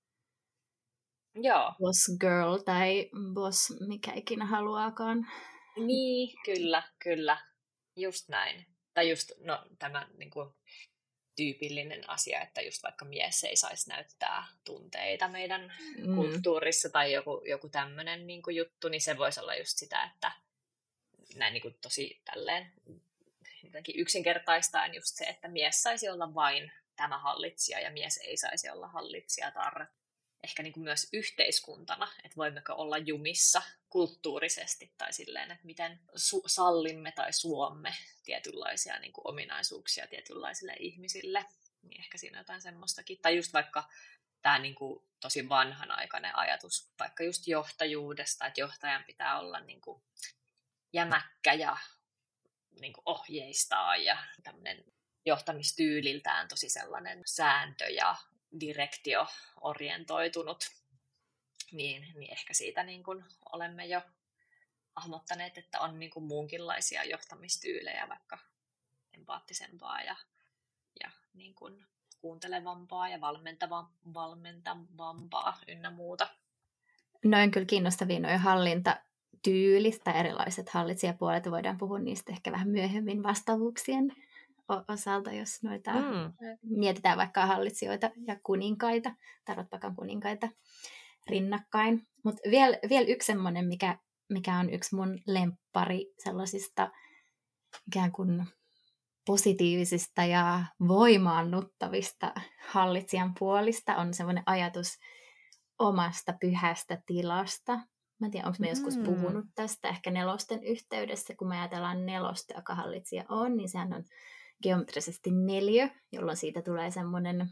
boss girl tai boss, mikä ikinä haluaakaan.
Niin, kyllä. Just näin. Tai just tämä niin kuin tyypillinen asia, että just vaikka mies ei saisi näyttää tunteita meidän kulttuurissa tai joku tämmöinen niin kuin juttu, niin se voisi olla just sitä, että näin niin kuin tosi tälleen jotenkin yksinkertaistaen just se, että mies saisi olla vain tämä hallitsija ja mies ei saisi olla hallitsijatar. Ehkä niin kuin myös yhteiskuntana, että voimmeko olla jumissa kulttuurisesti tai silleen, että miten sallimme tai suomme tietynlaisia niin kuin ominaisuuksia tietynlaisille ihmisille. Niin ehkä siinä on jotain semmoistakin. Tai just vaikka tämä niin kuin tosi vanhanaikainen ajatus vaikka just johtajuudesta, että johtajan pitää olla niin kuin jämäkkä ja niin kuin ohjeistaa ja tämmöinen johtamistyyliltään tosi sellainen sääntö ja direktio-orientoitunut, niin ehkä siitä niin kuin olemme jo hahmottaneet, että on niin kuin muunkinlaisia johtamistyylejä, vaikka empaattisempaa ja niin kuin kuuntelevampaa ja valmentavampaa ynnä muuta.
Noin kyllä kiinnostavia noin hallintatyylit tai erilaiset hallitsijapuolet. Voidaan puhua niistä ehkä vähän myöhemmin vastaavuuksien osalta, jos noita mietitään vaikka hallitsijoita ja kuninkaita, Tarotpakan kuninkaita rinnakkain. Mutta vielä yksi semmoinen, mikä on yksi mun lemppari sellaisista ikään kuin positiivisista ja voimaannuttavista hallitsijan puolista, on semmoinen ajatus omasta pyhästä tilasta. Mä en tiedä, onko me joskus puhunut tästä ehkä nelosten yhteydessä, kun me ajatellaan nelosta, joka hallitsija on, niin sehän on geometrisesti 4, jolloin siitä tulee semmoinen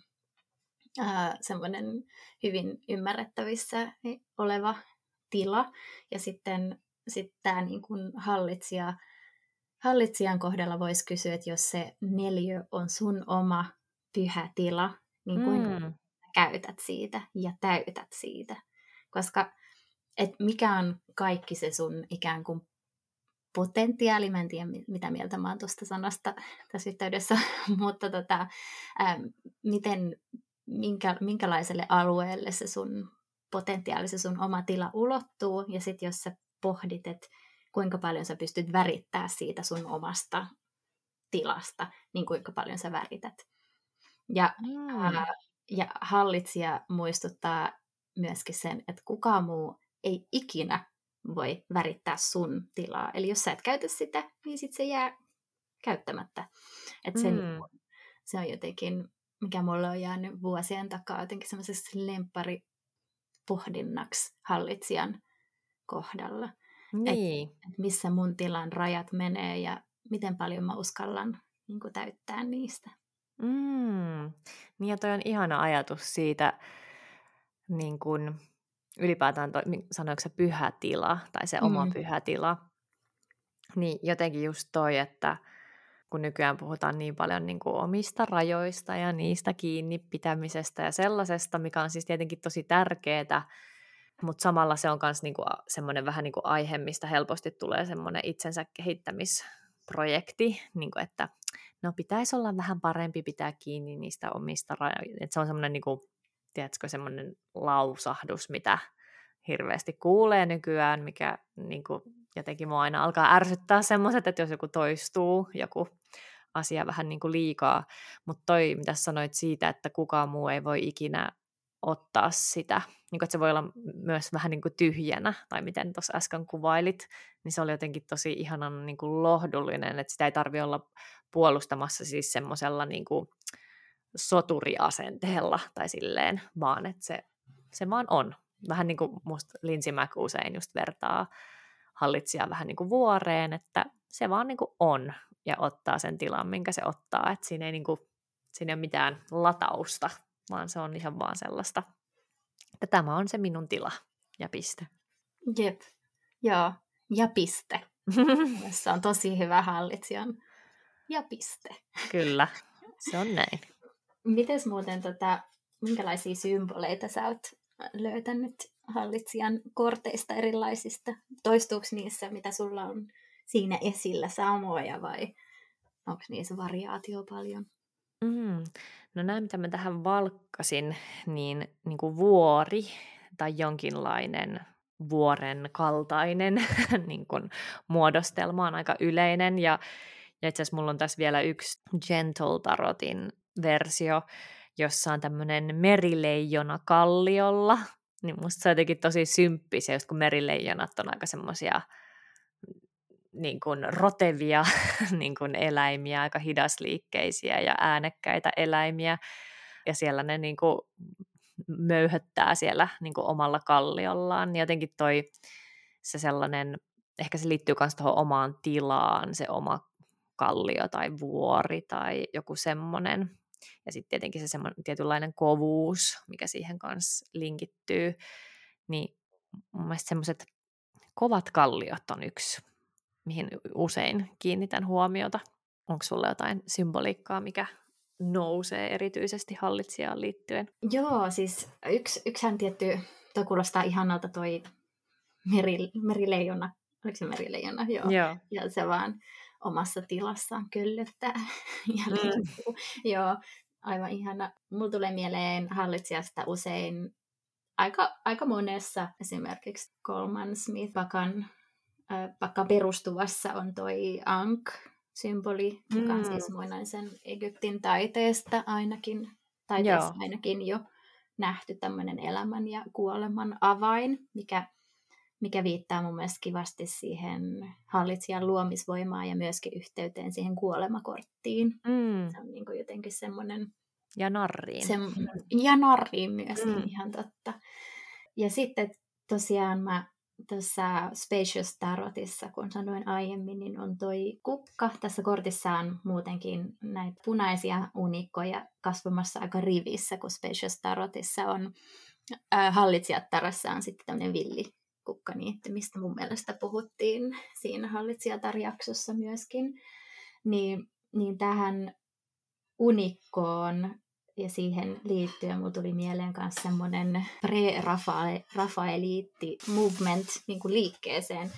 hyvin ymmärrettävissä oleva tila. Ja sitten tämä niin kuin hallitsijan kohdalla voisi kysyä, että jos se 4 on sun oma pyhä tila, niin kuinka käytät siitä ja täytät siitä. Koska mikä on kaikki se sun ikään kuin potentiaali, mä en tiedä mitä mieltä mä oon tuosta sanasta tässä yhteydessä, mutta minkälaiselle alueelle se sun potentiaali, se sun oma tila ulottuu, ja sitten jos sä pohdit, että kuinka paljon sä pystyt värittää siitä sun omasta tilasta, niin kuinka paljon sä värität. Ja hallitsija muistuttaa myöskin sen, että kukaan muu ei ikinä voi värittää sun tilaa. Eli jos sä et käytä sitä, niin sit se jää käyttämättä. Että se on jotenkin, mikä mulle on jäänyt vuosien takaa jotenkin semmoisessa lempparipohdinnaksi hallitsijan kohdalla.
Niin.
Et missä mun tilan rajat menee ja miten paljon mä uskallan niin kuin täyttää niistä.
Niin ja toi on ihana ajatus siitä, niin kun ylipäätään sanoiko se pyhä tila tai se oma pyhä tila. Niin jotenkin just toi, että kun nykyään puhutaan niin paljon niin kuin omista rajoista ja niistä kiinni pitämisestä ja sellaisesta, mikä on siis tietenkin tosi tärkeää, mutta samalla se on myös niinku semmoinen vähän niin kuin aihe, mistä helposti tulee semmoinen itsensä kehittämisprojekti, niinku että no pitäisi olla vähän parempi pitää kiinni niistä omista rajoista. Se on semmoinen, niinku, tiedätkö, semmoinen lausahdus, mitä hirveästi kuulee nykyään, mikä niinku, jotenkin mua aina alkaa ärsyttää semmoiset, että jos joku toistuu, joku asia vähän niin kuin liikaa. Mutta toi, mitä sanoit siitä, että kukaan muu ei voi ikinä ottaa sitä, niin kuin, että se voi olla myös vähän niin kuin tyhjänä, tai miten tuossa äsken kuvailit, niin se oli jotenkin tosi ihanan niin kuin lohdullinen, että sitä ei tarvitse olla puolustamassa siis semmoisella niin kuin soturiasenteella tai silleen, vaan että se vaan on. Vähän niin kuin musta Lindsay Mack usein just vertaa hallitsijaa vähän niin kuin vuoreen, että se vaan niin kuin on ja ottaa sen tilan, minkä se ottaa, että siinä ei ole mitään latausta, vaan se on ihan vaan sellaista, että tämä on se minun tila ja piste.
Jep, joo, ja piste. Se on tosi hyvä hallitsijan ja piste.
Kyllä, se on näin.
Mites muuten, minkälaisia symboleita sä oot löytänyt hallitsijan korteista erilaisista? Toistuuko niissä, mitä sulla on siinä esillä, samoja vai onko niissä variaatio paljon?
No nämä, mitä mä tähän valkkasin, niin kuin vuori tai jonkinlainen vuoren kaltainen niin kuin muodostelma on aika yleinen. Ja itse asiassa mulla on tässä vielä yksi Gentle Tarotin versio, jossa on tämmöinen merileijona kalliolla. Niin musta se on jotenkin tosi symppisiä, just kun merileijonat on aika semmoisia niin kuin rotevia niin kuin eläimiä, aika hidasliikkeisiä ja äänekkäitä eläimiä. Ja siellä ne niin kuin möyhöttää siellä niin kuin omalla kalliollaan. Niin jotenkin se sellainen, ehkä se liittyy myös tuohon omaan tilaan, se oma kallio tai vuori tai joku semmoinen. Ja sitten tietenkin se semmoinen tietynlainen kovuus, mikä siihen kanssa linkittyy. Niin mun mielestä semmoiset kovat kalliot on yksi, mihin usein kiinnitän huomiota. Onko sulla jotain symboliikkaa, mikä nousee erityisesti hallitsijaan liittyen?
Joo, siis yksihän tietty, toi kuulostaa ihanalta toi merileijona. Oliko se merileijona? Joo. Ja se vaan omassa tilassaan köllöttää ja liikkuu. Joo, aivan ihana. Mulla tulee mieleen hallitsijasta usein aika monessa, esimerkiksi Coleman Smith Pakan perustuvassa on toi Ankh-symboli, joka on siis muinaisen Egyptin taiteesta ainakin jo nähty tämmöinen elämän ja kuoleman avain, mikä viittaa mun mielestä kivasti siihen hallitsijan luomisvoimaan ja myöskin yhteyteen siihen kuolemakorttiin. Se on niin kuin jotenkin semmoinen...
Ja narriin.
Ja narriin myöskin, ihan totta. Ja sitten tosiaan mä tässä Spacious Tarotissa, kun sanoin aiemmin, niin on toi kukka. Tässä kortissa on muutenkin näitä punaisia unikkoja kasvamassa aika rivissä, kun Spacious Tarotissa on hallitsijatarassa on sitten tämmöinen villikukka-niitti, mistä mun mielestä puhuttiin siinä hallitsijatar-jaksossa myöskin. Niin tähän unikkoon ja siihen liittyen mulla tuli mieleen myös semmoinen pre-Rafaeliitti movement niin kuin liikkeeseen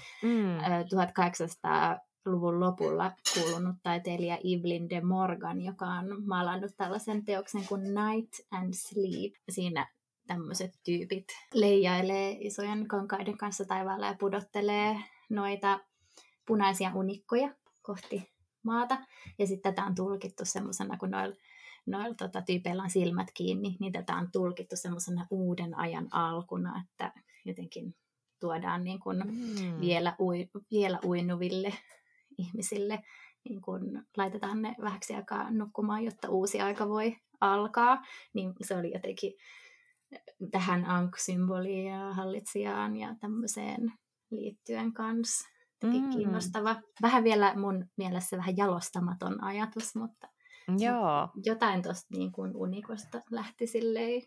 1800-luvun lopulla kuulunut taiteilija Evelyn de Morgan, joka on maalannut tällaisen teoksen kuin Night and Sleep. Siinä tämmöiset tyypit leijailee isojen kankaiden kanssa taivaalla ja pudottelee noita punaisia unikkoja kohti maata. Ja sitten tätä on tulkittu semmoisena, kun noilla tyypeillä on silmät kiinni, niin tätä on tulkittu semmoisena uuden ajan alkuna, että jotenkin tuodaan niin kuin vielä uinuville ihmisille, niin kuin laitetaan ne vähäksi aikaa nukkumaan, jotta uusi aika voi alkaa. Niin se oli jotenkin tähän Ankh-symboliin ja hallitsijaan ja tämmöiseen liittyen kanssa kiinnostava. Vähän vielä mun mielessä vähän jalostamaton ajatus, mutta jotain tuosta niin kuin unikosta lähti silleen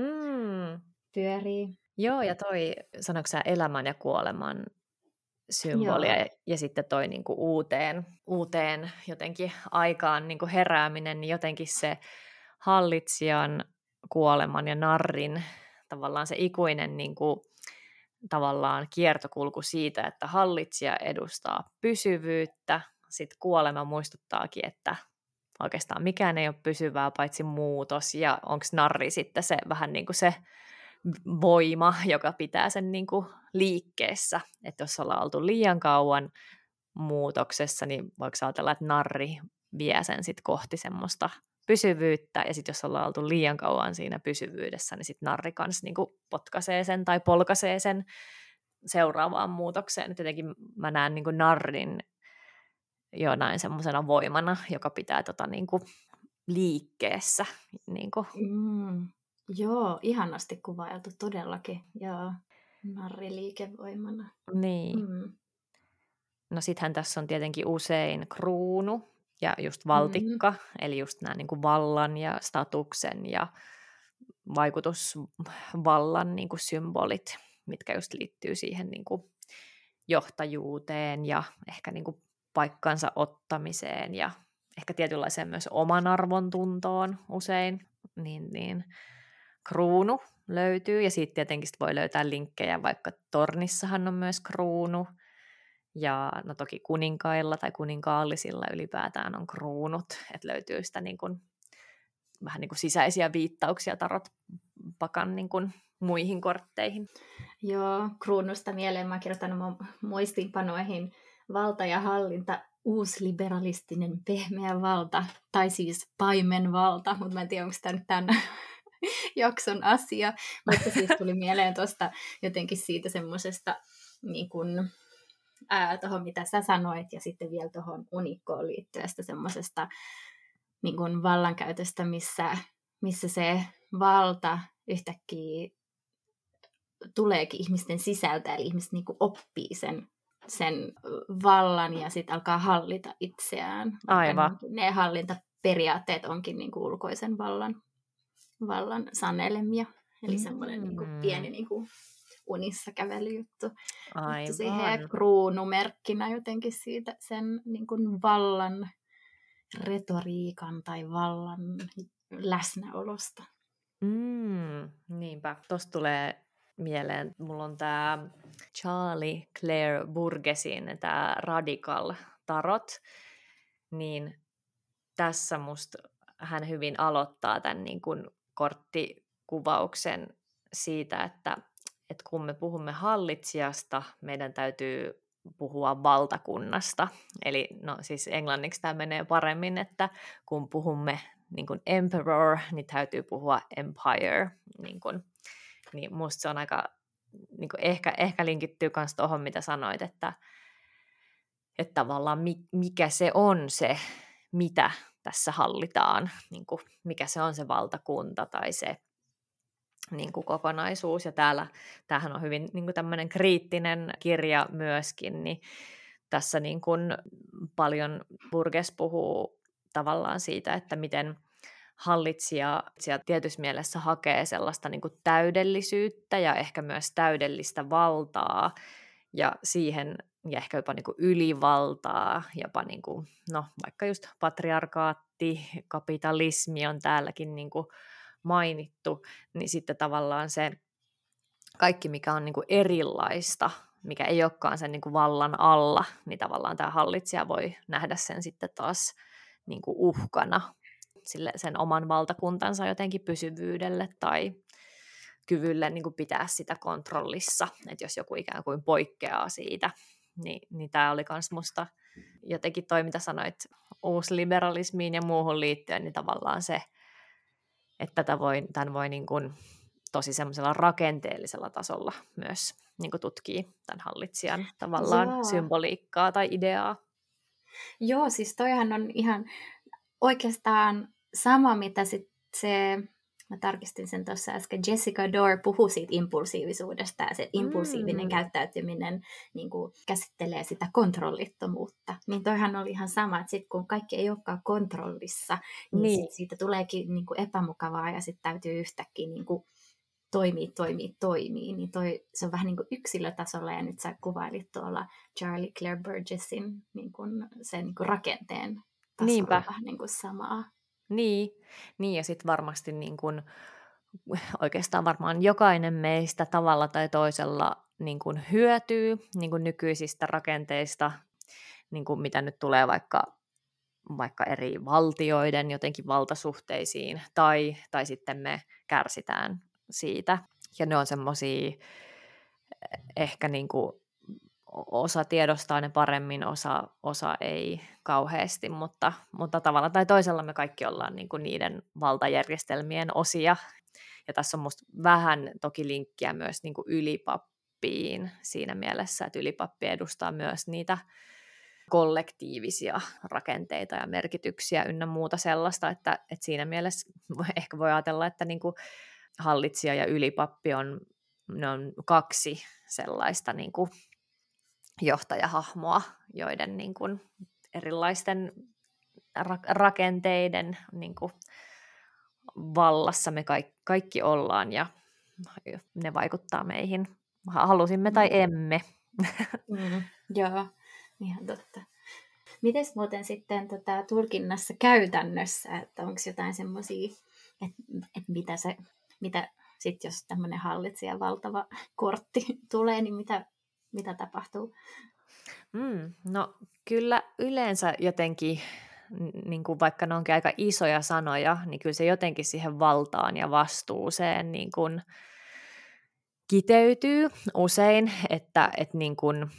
pyörii.
Joo, ja toi, sanoiko sä elämän ja kuoleman symbolia ja sitten toi niin kuin uuteen jotenkin aikaan niin kuin herääminen, niin jotenkin se hallitsijan, kuoleman ja narrin tavallaan se ikuinen niin kuin, tavallaan kiertokulku siitä, että hallitsija edustaa pysyvyyttä, sitten kuolema muistuttaakin, että oikeastaan mikään ei ole pysyvää paitsi muutos, ja onko narri sitten se vähän niin kuin se voima, joka pitää sen niin kuin liikkeessä, että jos ollaan oltu liian kauan muutoksessa, niin voiko ajatella, että narri vie sen sitten kohti semmoista pysyvyyttä, ja sitten jos ollaan oltu liian kauan siinä pysyvyydessä, niin sitten narri kanssa niin kuin potkaisee sen tai polkaisee sen seuraavaan muutokseen. Et jotenkin mä näen niin kuin narrin jonain semmoisena voimana, joka pitää niin kuin liikkeessä. Niin kuin.
Joo, ihanasti kuvailtu todellakin. Joo, narri liikevoimana.
Niin. No sittenhän tässä on tietenkin usein kruunu ja just valtikka, eli just nämä niin kuin vallan ja statuksen ja vaikutusvallan niin kuin symbolit, mitkä just liittyy siihen niin kuin johtajuuteen ja ehkä niin kuin paikkansa ottamiseen ja ehkä tietynlaiseen myös oman arvon tuntoon usein, niin kruunu löytyy, ja siitä tietenkin voi löytää linkkejä, vaikka Tornissahan on myös kruunu, ja no toki kuninkailla tai kuninkaallisilla ylipäätään on kruunut, että löytyy sitä niin kuin, vähän niin kuin sisäisiä viittauksia tarotpakan niin kuin muihin kortteihin.
Joo, kruunusta mieleen mä oon kirjoittanut mun muistiinpanoihin valta ja hallinta uusliberalistinen pehmeä valta, tai siis paimenvalta, mutta mä en tiedä, onko tämä nyt tämän jakson asia, mutta siis tuli mieleen tuosta jotenkin siitä semmoisesta niin kuin tuohon, mitä sä sanoit, ja sitten vielä tuohon unikkoon liittyvästä semmoisesta niin kuin vallankäytöstä, missä se valta yhtäkkiä tuleekin ihmisten sisältä, eli ihmiset niin kuin oppii sen vallan ja sitten alkaa hallita itseään.
Aivan.
Ne hallintaperiaatteet onkin niin kuin ulkoisen vallan sanelemia, eli semmoinen niin kuin pieni niin kuin unissa kävelyjuttu.
Aivan.
Siihen kruunumerkkinä jotenkin siitä sen niin kuin vallan retoriikan tai vallan läsnäolosta.
Niinpä. Tuosta tulee mieleen, mulla on tämä Charlie Claire Burgessin tämä Radical Tarot, niin tässä musta hän hyvin aloittaa tämän niin kuin korttikuvauksen siitä, että kun me puhumme hallitsijasta, meidän täytyy puhua valtakunnasta. Eli no siis englanniksi tämä menee paremmin, että kun puhumme niin kuin emperor, niin täytyy puhua empire. Niin musta se on aika, niin kuin ehkä linkittyy myös tuohon, mitä sanoit, että tavallaan mikä se on se, mitä tässä hallitaan, niin kuin mikä se on se valtakunta tai se niin kuin kokonaisuus, ja tämähän on hyvin niin kuin tämmöinen kriittinen kirja myöskin, niin tässä niin kuin paljon Burges puhuu tavallaan siitä, että miten hallitsija tietyssä mielessä hakee sellaista niin kuin täydellisyyttä ja ehkä myös täydellistä valtaa, ja siihen ja ehkä jopa niin kuin ylivaltaa, jopa niin kuin, no, vaikka just patriarkaatti, kapitalismi on täälläkin niin kuin mainittu, niin sitten tavallaan se kaikki, mikä on niin kuin erilaista, mikä ei olekaan sen niin kuin vallan alla, niin tavallaan tämä hallitsija voi nähdä sen sitten taas niin kuin uhkana sille sen oman valtakuntansa jotenkin pysyvyydelle tai kyvylle niin kuin pitää sitä kontrollissa, että jos joku ikään kuin poikkeaa siitä, niin tämä oli myös musta jotenkin toi, mitä sanoit uusliberalismiin ja muuhun liittyen, niin tavallaan se, että tämän voi niin kuin tosi semmoisella rakenteellisella tasolla myös niin kuin tutkii tämän hallitsijan tavallaan symboliikkaa tai ideaa.
Joo, siis toihan on ihan oikeastaan sama, mitä mä tarkistin sen tuossa äsken, Jessica Dore puhui siitä impulsiivisuudesta, ja se impulsiivinen käyttäytyminen niin kuin käsittelee sitä kontrollittomuutta. Niin toihan oli ihan sama, että sit kun kaikki ei olekaan kontrollissa, niin sit siitä tuleekin niin kuin epämukavaa, ja sitten täytyy yhtäkkiä niin kuin toimii, niin se on vähän niin kuin yksilötasolla, ja nyt sä kuvailit tuolla Charlie Claire Burgessin niin kuin sen niin kuin rakenteen tasolla vähän niin kuin samaa.
Niin, ja sitten varmasti niin kun, oikeastaan varmaan jokainen meistä tavalla tai toisella niin kun hyötyy niin kun nykyisistä rakenteista, niin kun mitä nyt tulee vaikka eri valtioiden jotenkin valtasuhteisiin, tai sitten me kärsitään siitä. Ja ne on semmoisia, ehkä niin kuin osa tiedostaa ne paremmin, osa ei kauheasti, mutta tavalla tai toisella me kaikki ollaan niin kuin niiden valtajärjestelmien osia. Ja tässä on musta vähän toki linkkiä myös niin kuin ylipappiin siinä mielessä, että ylipappi edustaa myös niitä kollektiivisia rakenteita ja merkityksiä ynnä muuta sellaista, että siinä mielessä ehkä voi ajatella, että niin kuin hallitsija ja ylipappi ne on kaksi sellaista niin kuin johtajahahmoa, joiden niin kuin erilaisten rakenteiden niin kuin vallassa me kaikki ollaan, ja ne vaikuttaa meihin, halusimme tai emme.
Joo, ihan totta. Mites muuten sitten tulkinnassa käytännössä, että onko jotain semmoisia, että mitä sitten jos tämmöinen hallitsija valtava kortti tulee, niin mitä tapahtuu?
No kyllä yleensä jotenkin, niin kuin vaikka ne onkin aika isoja sanoja, niin kyllä se jotenkin siihen valtaan ja vastuuseen niin kuin kiteytyy usein, että niin kuin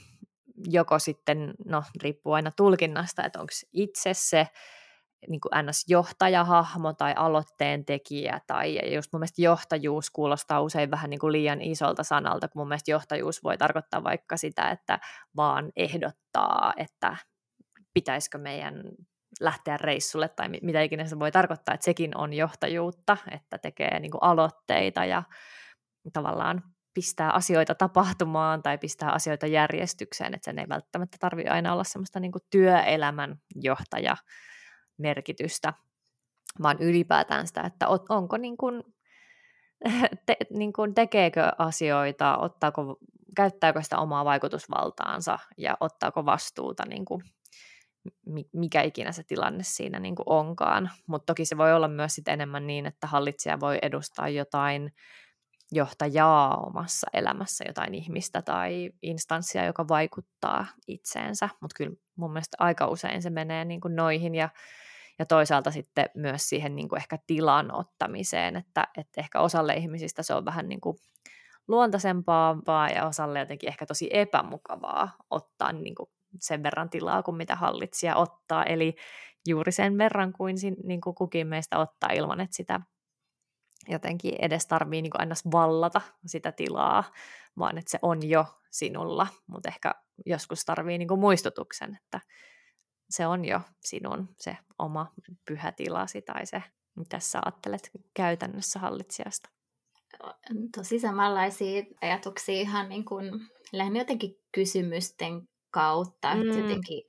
joko sitten, no riippuu aina tulkinnasta, että onko itse se niin kuin NS-johtajahahmo tai aloitteen tekijä, tai just mun mielestä johtajuus kuulostaa usein vähän niin kuin liian isolta sanalta, kun mun mielestä johtajuus voi tarkoittaa vaikka sitä, että vaan ehdottaa, että pitäisikö meidän lähteä reissulle, tai mitä ikinä se voi tarkoittaa, että sekin on johtajuutta, että tekee niin kuin aloitteita ja tavallaan pistää asioita tapahtumaan tai pistää asioita järjestykseen, että sen ei välttämättä tarvitse aina olla semmoista niin kuin työelämän johtajamerkitystä, vaan ylipäätään sitä, että onko niin kuin, niin kuin tekeekö asioita, käyttääkö sitä omaa vaikutusvaltaansa ja ottaako vastuuta, niin kuin, mikä ikinä se tilanne siinä niin kuin onkaan. Mutta toki se voi olla myös sit enemmän niin, että hallitsija voi edustaa jotain johtajaa omassa elämässä, jotain ihmistä tai instanssia, joka vaikuttaa itseensä, mutta kyllä mun mielestä aika usein se menee niin kuin noihin ja toisaalta sitten myös siihen niin kuin ehkä tilan ottamiseen, että ehkä osalle ihmisistä se on vähän niin kuin luontaisempaa ja osalle jotenkin ehkä tosi epämukavaa ottaa niin kuin sen verran tilaa kuin mitä hallitsija ottaa, eli juuri sen verran kuin niin kuin kukin meistä ottaa ilman, että sitä jotenkin edes tarvii niin kuin aina vallata sitä tilaa, vaan että se on jo sinulla, mutta ehkä joskus tarvii niin kuin muistutuksen, että se on jo sinun se oma pyhä tilasi tai se, mitä sä ajattelet käytännössä hallitsijasta.
Tosi samanlaisia ajatuksia ihan niin kuin lähinnä jotenkin kysymysten kautta, että jotenkin,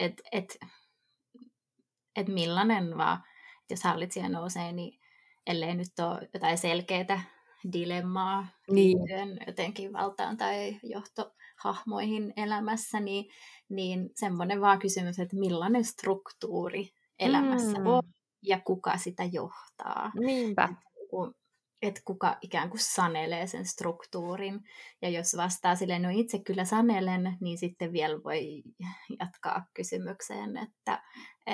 että millainen vaan, jos hallitsija nousee, niin ellei nyt ole jotain selkeää dilemmaa liittyen jotenkin valtaan tai johtohahmoihin elämässä, niin semmoinen vaan kysymys, että millainen struktuuri elämässä on ja kuka sitä johtaa.
Niinpä.
Että kuka ikään kuin sanelee sen struktuurin. Ja jos vastaa silleen, no itse kyllä sanelen, niin sitten vielä voi jatkaa kysymykseen, että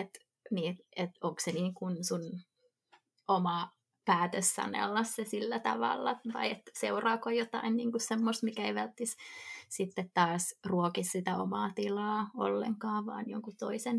onko se niin kuin sun oma päätös sanella se sillä tavalla, vai että seuraako jotain niin kuin semmoista, mikä ei välttäisi sitten taas ruoki sitä omaa tilaa ollenkaan, vaan jonkun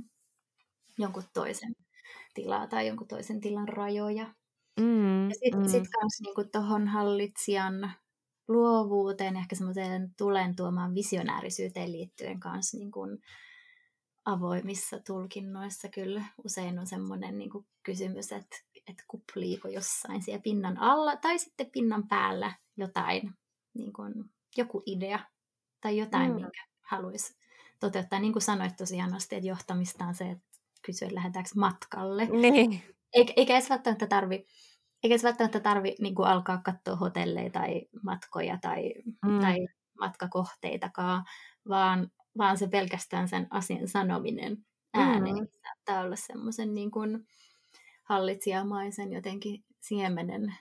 toisen tilaa tai jonkun toisen tilan rajoja. Ja sitten kans niinku tuohon hallitsijan luovuuteen, ehkä semmoiseen tulen tuomaan visionäärisyyteen liittyen kanssa niinku avoimissa tulkinnoissa kyllä usein on semmoinen niinku kysymys, että kupliiko jossain siellä pinnan alla tai sitten pinnan päällä jotain, niinku joku idea tai jotain, minkä haluaisi toteuttaa. Niin kuin sanoit tosiaan asti, että johtamista on se, että kysyä, että lähdetäänkö matkalle.
Niin.
Eikä edes välttämättä tarvitse niin alkaa katsoa hotelleja tai matkoja tai matkakohteitakaan, vaan se pelkästään sen asian sanominen ääneen saattaa olla semmoisen niin kuin hallitsijamaisen jotenkin siemenen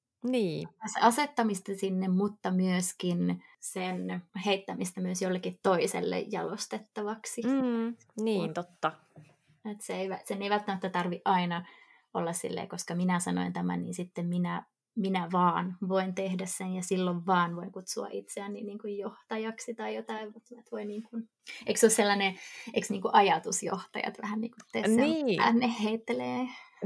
asettamista sinne, mutta myöskin sen heittämistä myös jollekin toiselle jalostettavaksi.
Niin, totta.
Että sen ei välttämättä tarvitse aina olla silleen, koska minä sanoin tämän, niin sitten minä vaan voin tehdä sen ja silloin vaan voin kutsua itseäni niin kuin johtajaksi tai jotain. Voi niin kuin, eikö se ole sellainen, eikö niin kuin ajatusjohtajat vähän niin kuin tee sen, ne heittelee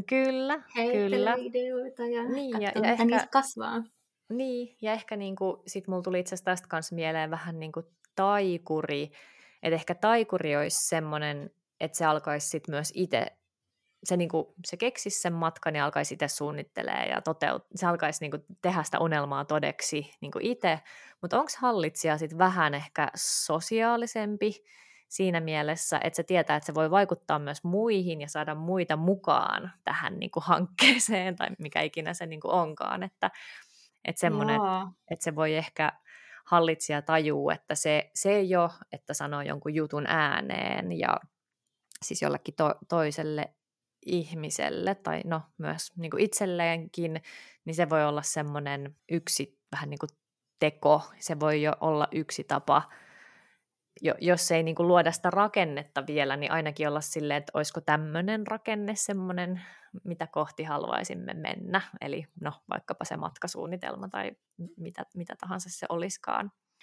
ideoita ja katsoo, mitä niistä kasvaa.
Niin, ja ehkä niin kuin, sit mulla tuli itse asiassa tästä kanssa mieleen vähän niin kuin taikuri, että ehkä taikuri olisi semmoinen, että se alkaisi sit myös itse, se keksisi sen matkan ja alkaisi itse suunnittelemaan ja se alkaisi niinku tehdä sitä unelmaa todeksi niinku itse, mutta onko hallitsija sitten vähän ehkä sosiaalisempi siinä mielessä, että se tietää, että se voi vaikuttaa myös muihin ja saada muita mukaan tähän niinku hankkeeseen tai mikä ikinä se niinku onkaan, että semmoinen, että se voi ehkä hallitsija tajuu, että se jo, että sanoo jonkun jutun ääneen ja siis jollekin toiselle ihmiselle tai no myös niin kuin itselleenkin, niin se voi olla semmoinen yksi vähän niin kuin teko, se voi jo olla yksi tapa, jos ei niin kuin luoda sitä rakennetta vielä, niin ainakin olla silleen, että olisiko tämmöinen rakenne semmoinen, mitä kohti haluaisimme mennä, eli no vaikkapa se matkasuunnitelma tai mitä tahansa se olisikaan.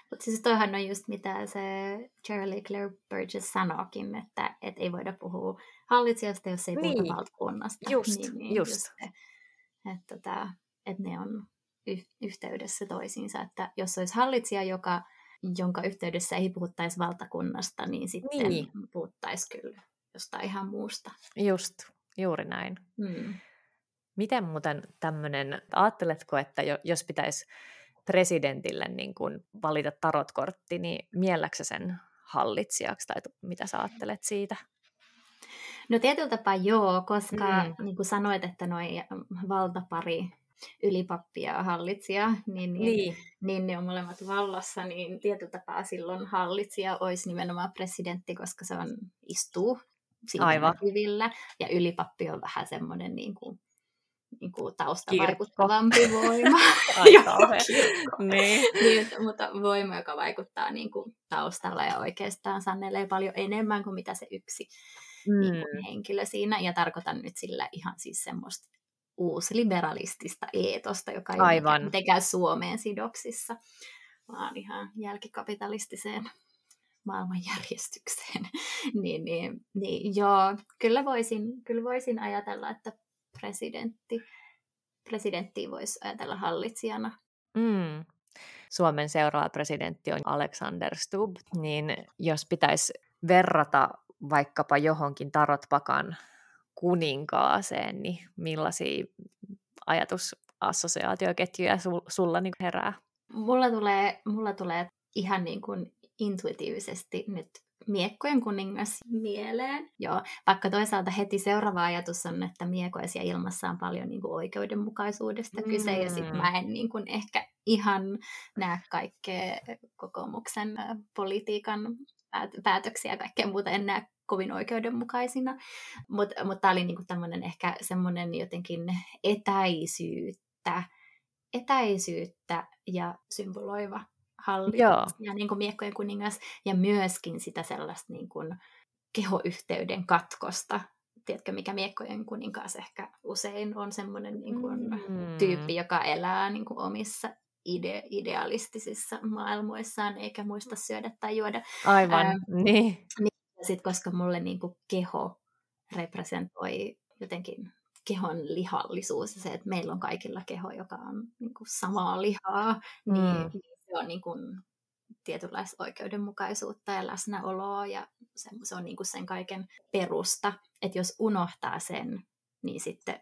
Mutta siis toihan on just mitä se Shirley Claire Burgess sanookin, että ei voida puhua hallitsijasta, jos ei puhuta
Niin,
valtakunnasta.
just.
Just se, että ne on yhteydessä toisiinsa. Että jos olisi hallitsija, jonka yhteydessä ei puhuttaisi valtakunnasta, niin sitten puhuttaisiin kyllä jostain ihan muusta.
Just, juuri näin.
Mm.
Miten muuten tämmöinen, ajatteletko, että jos pitäisi presidentille niin kun valita tarotkortti, niin mielläksä sen hallitsijaksi, tai mitä sä ajattelet siitä?
No tietyllä tapaa joo, koska niin kuin sanoit, että noi valtapari, ylipappi ja hallitsija, niin ne on molemmat vallassa, niin tietyllä tapaa silloin hallitsija olisi nimenomaan presidentti, koska se istuu siinä näkyvillä, ja ylipappi on vähän semmoinen niin kuin taustavaikuttavampi voima. Niin, mutta voima, joka vaikuttaa niin kuin taustalla ja oikeastaan sanelee paljon enemmän kuin mitä se yksi niin kuin henkilö siinä. Ja tarkoitan nyt sillä ihan siis semmoista uusliberalistista eetosta, joka ei ole mitenkään Suomeen sidoksissa, vaan ihan jälkikapitalistiseen maailmanjärjestykseen. niin joo, kyllä voisin ajatella, että presidenttiä voisi ajatella hallitsijana.
Suomen seuraava presidentti on Alexander Stubb, niin jos pitäisi verrata vaikkapa johonkin tarotpakan kuninkaaseen, niin millaisia ajatusassosiaatioketjuja sulla niin herää?
Mulla tulee ihan niin kuin intuitiivisesti nyt miekkojen kuningas mieleen. Joo, vaikka toisaalta heti seuraava ajatus on, että miekoissa ja ilmassa on paljon niin kuin oikeudenmukaisuudesta kyse, ja sitten mä en niin kuin ehkä ihan näe kaikkea kokoomuksen politiikan päätöksiä ja kaikkea muuta en näe kovin oikeudenmukaisina, mutta tämä oli niin kuin tämmöinen ehkä semmoinen jotenkin etäisyyttä ja symboloiva hallitus ja niin kuin miekkojen kuningas, ja myöskin sitä sellaista niin kuin kehoyhteyden katkosta. Tiedätkö, mikä miekkojen kuningas ehkä usein on semmoinen niin kuin tyyppi, joka elää niin kuin omissa idealistisissa maailmoissaan, eikä muista syödä tai juoda.
Aivan, niin.
Sitten koska mulle niin kuin keho representoi jotenkin kehon lihallisuus ja se, että meillä on kaikilla keho, joka on niin kuin samaa lihaa, niin se on niin kuin tietynlaista oikeudenmukaisuutta ja läsnäoloa, ja se on niin kuin sen kaiken perusta. Että jos unohtaa sen, niin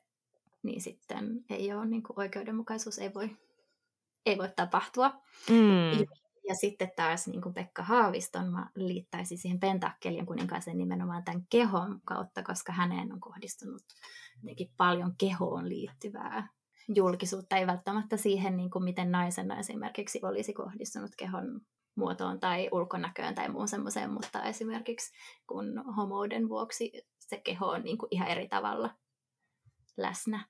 sitten ei ole niin kuin oikeudenmukaisuus, ei voi tapahtua. Ja sitten taas niin kuin Pekka Haaviston mä liittäisin siihen Pentakkelien kuninkaaseen nimenomaan tämän kehon kautta, koska häneen on kohdistunut jotenkin paljon kehoon liittyvää julkisuutta. Ei välttämättä siihen, niin kuin miten naisena esimerkiksi olisi kohdistunut kehon muotoon tai ulkonäköön tai muun semmoiseen, mutta esimerkiksi kun homouden vuoksi se keho on niin kuin ihan eri tavalla läsnä.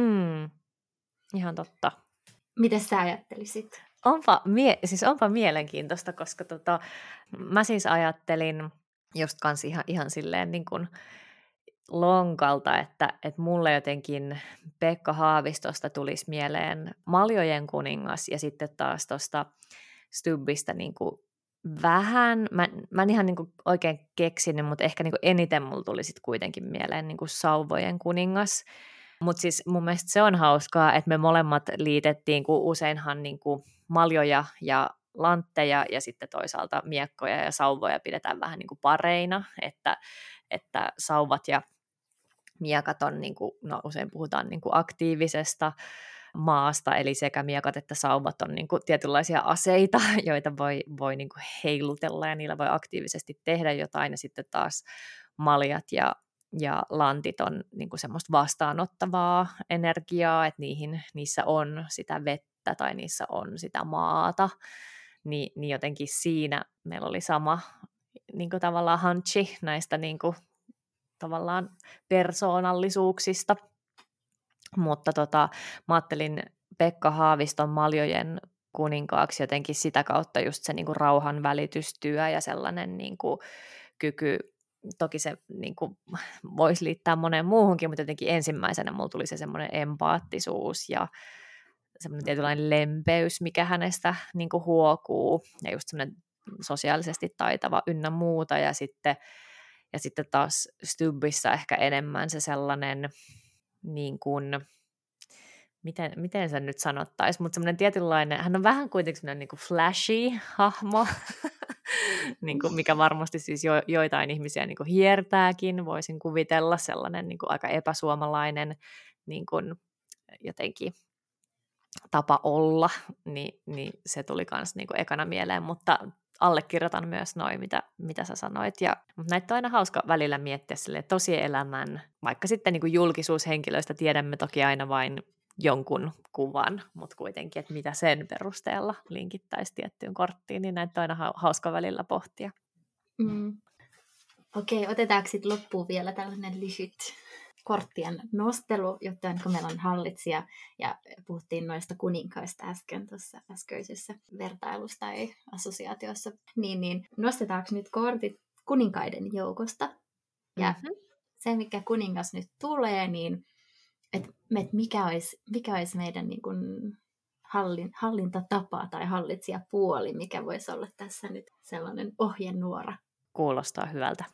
Ihan totta.
Miten sä ajattelisit?
Onpa mielenkiintoista, koska mä siis ajattelin just kans ihan silleen niin kuin lonkalta, että mulle jotenkin Pekka Haavistosta tulisi mieleen Maljojen kuningas, ja sitten taas tuosta Stubbista niin kuin vähän, mä en ihan niin kuin oikein keksinyt, mutta ehkä niin kuin eniten mulla tuli sit kuitenkin mieleen niin kuin Sauvojen kuningas. Mutta siis mun mielestä se on hauskaa, että me molemmat liitettiin, kun useinhan niin kuin maljoja ja lantteja ja sitten toisaalta miekkoja ja sauvoja pidetään vähän niin kuin pareina, että sauvat ja miekat on, niin kuin, no usein puhutaan niin kuin aktiivisesta maasta, eli sekä miekat että sauvat on niin kuin tietynlaisia aseita, joita voi niin kuin heilutella ja niillä voi aktiivisesti tehdä jotain, ja sitten taas maljat ja lantit on niin kuin semmoista vastaanottavaa energiaa, että niissä on sitä vettä tai niissä on sitä maata, niin jotenkin siinä meillä oli sama niin kuin tavallaan hunchi näistä niin kuin tavallaan persoonallisuuksista, mutta mä ajattelin Pekka Haaviston Maljojen kuninkaaksi jotenkin sitä kautta just se niin kuin rauhan välitystyö ja sellainen niin kuin kyky. Toki se niin kuin, voisi liittää moneen muuhunkin, mutta jotenkin ensimmäisenä mulla tuli se semmoinen empaattisuus ja semmoinen tietynlainen lempeys, mikä hänestä niin kuin huokuu, ja just semmoinen sosiaalisesti taitava ynnä muuta, ja sitten taas Stubbissa ehkä enemmän se sellainen, niin kuin, miten sen nyt sanottaisi, mutta semmoinen tietynlainen, hän on vähän kuitenkin semmoinen niin kuin flashy hahmo, niin kuin, mikä varmasti siis joitain ihmisiä niin kuin hiertääkin, voisin kuvitella, sellainen niin kuin aika epäsuomalainen niin kuin jotenkin tapa olla, niin se tuli myös niin kuin ekana mieleen, mutta allekirjoitan myös noin, mitä sä sanoit. Mutta näitä on aina hauska välillä miettiä tosielämän, vaikka sitten niin kuin julkisuushenkilöistä tiedämme toki aina vain jonkun kuvan, mutta kuitenkin, että mitä sen perusteella linkittäisi tiettyyn korttiin, niin näitä on aina hauska välillä pohtia.
Okei, otetaanko sitten loppuun vielä tällainen lyhyt korttien nostelu, jotta kun meillä on hallitsija, ja puhuttiin noista kuninkaista äsken tuossa äskeisessä vertailussa tai assosiaatiossa, niin nostetaanko nyt kortit kuninkaiden joukosta, ja se, mikä kuningas nyt tulee, niin että mikä olisi meidän niin kuin hallintatapa tai hallitsijapuoli, mikä voisi olla tässä nyt sellainen ohjenuora.
Kuulostaa hyvältä.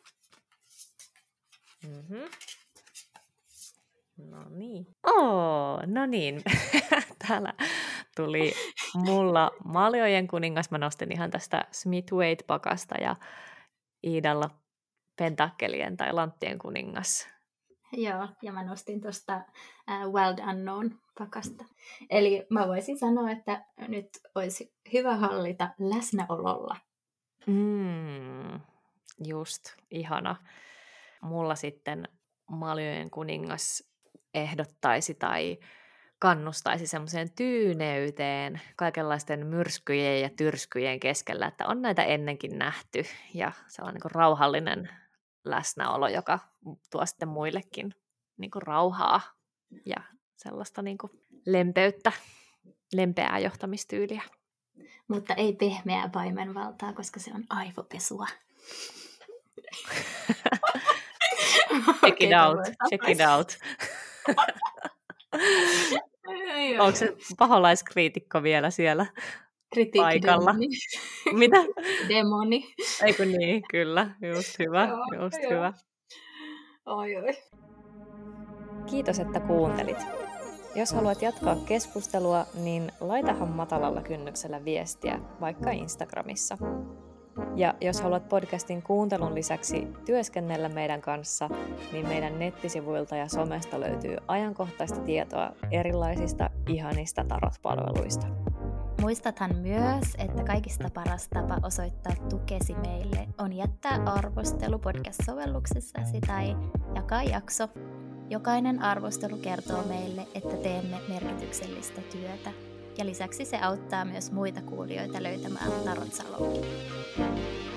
No niin. Täällä tuli mulla Maljojen kuningas. Mä nostin ihan tästä Smith-Waite-pakasta ja Iidalla Pentakkelien tai Lanttien kuningas.
Joo, ja mä nostin tuosta Wild Unknown-pakasta. Eli mä voisin sanoa, että nyt olisi hyvä hallita läsnäololla.
Just, ihana. Mulla sitten Maljojen kuningas ehdottaisi tai kannustaisi semmoiseen tyyneyteen kaikenlaisten myrskyjen ja tyrskyjen keskellä, että on näitä ennenkin nähty ja sellainen niin kuin rauhallinen läsnäolo, joka tuo sitten muillekin niin kuin rauhaa ja sellaista niin kuin lempeyttä, lempeää johtamistyyliä.
Mutta ei pehmeää paimenvaltaa, koska se on aivopesua.
Check it out. Onko se paholaiskriitikko vielä siellä paikalla? Mitä?
Demoni.
Eikö niin? Kyllä, just hyvä. Hyvä.
Oi.
Kiitos, että kuuntelit. Jos haluat jatkaa keskustelua, niin laitahan matalalla kynnyksellä viestiä, vaikka Instagramissa. Ja jos haluat podcastin kuuntelun lisäksi työskennellä meidän kanssa, niin meidän nettisivuilta ja somesta löytyy ajankohtaista tietoa erilaisista ihanista tarot-palveluista.
Muistathan myös, että kaikista paras tapa osoittaa tukesi meille on jättää arvostelu podcast-sovelluksessasi tai jakaa jakso. Jokainen arvostelu kertoo meille, että teemme merkityksellistä työtä. Ja lisäksi se auttaa myös muita kuulijoita löytämään Tarot Salonkin.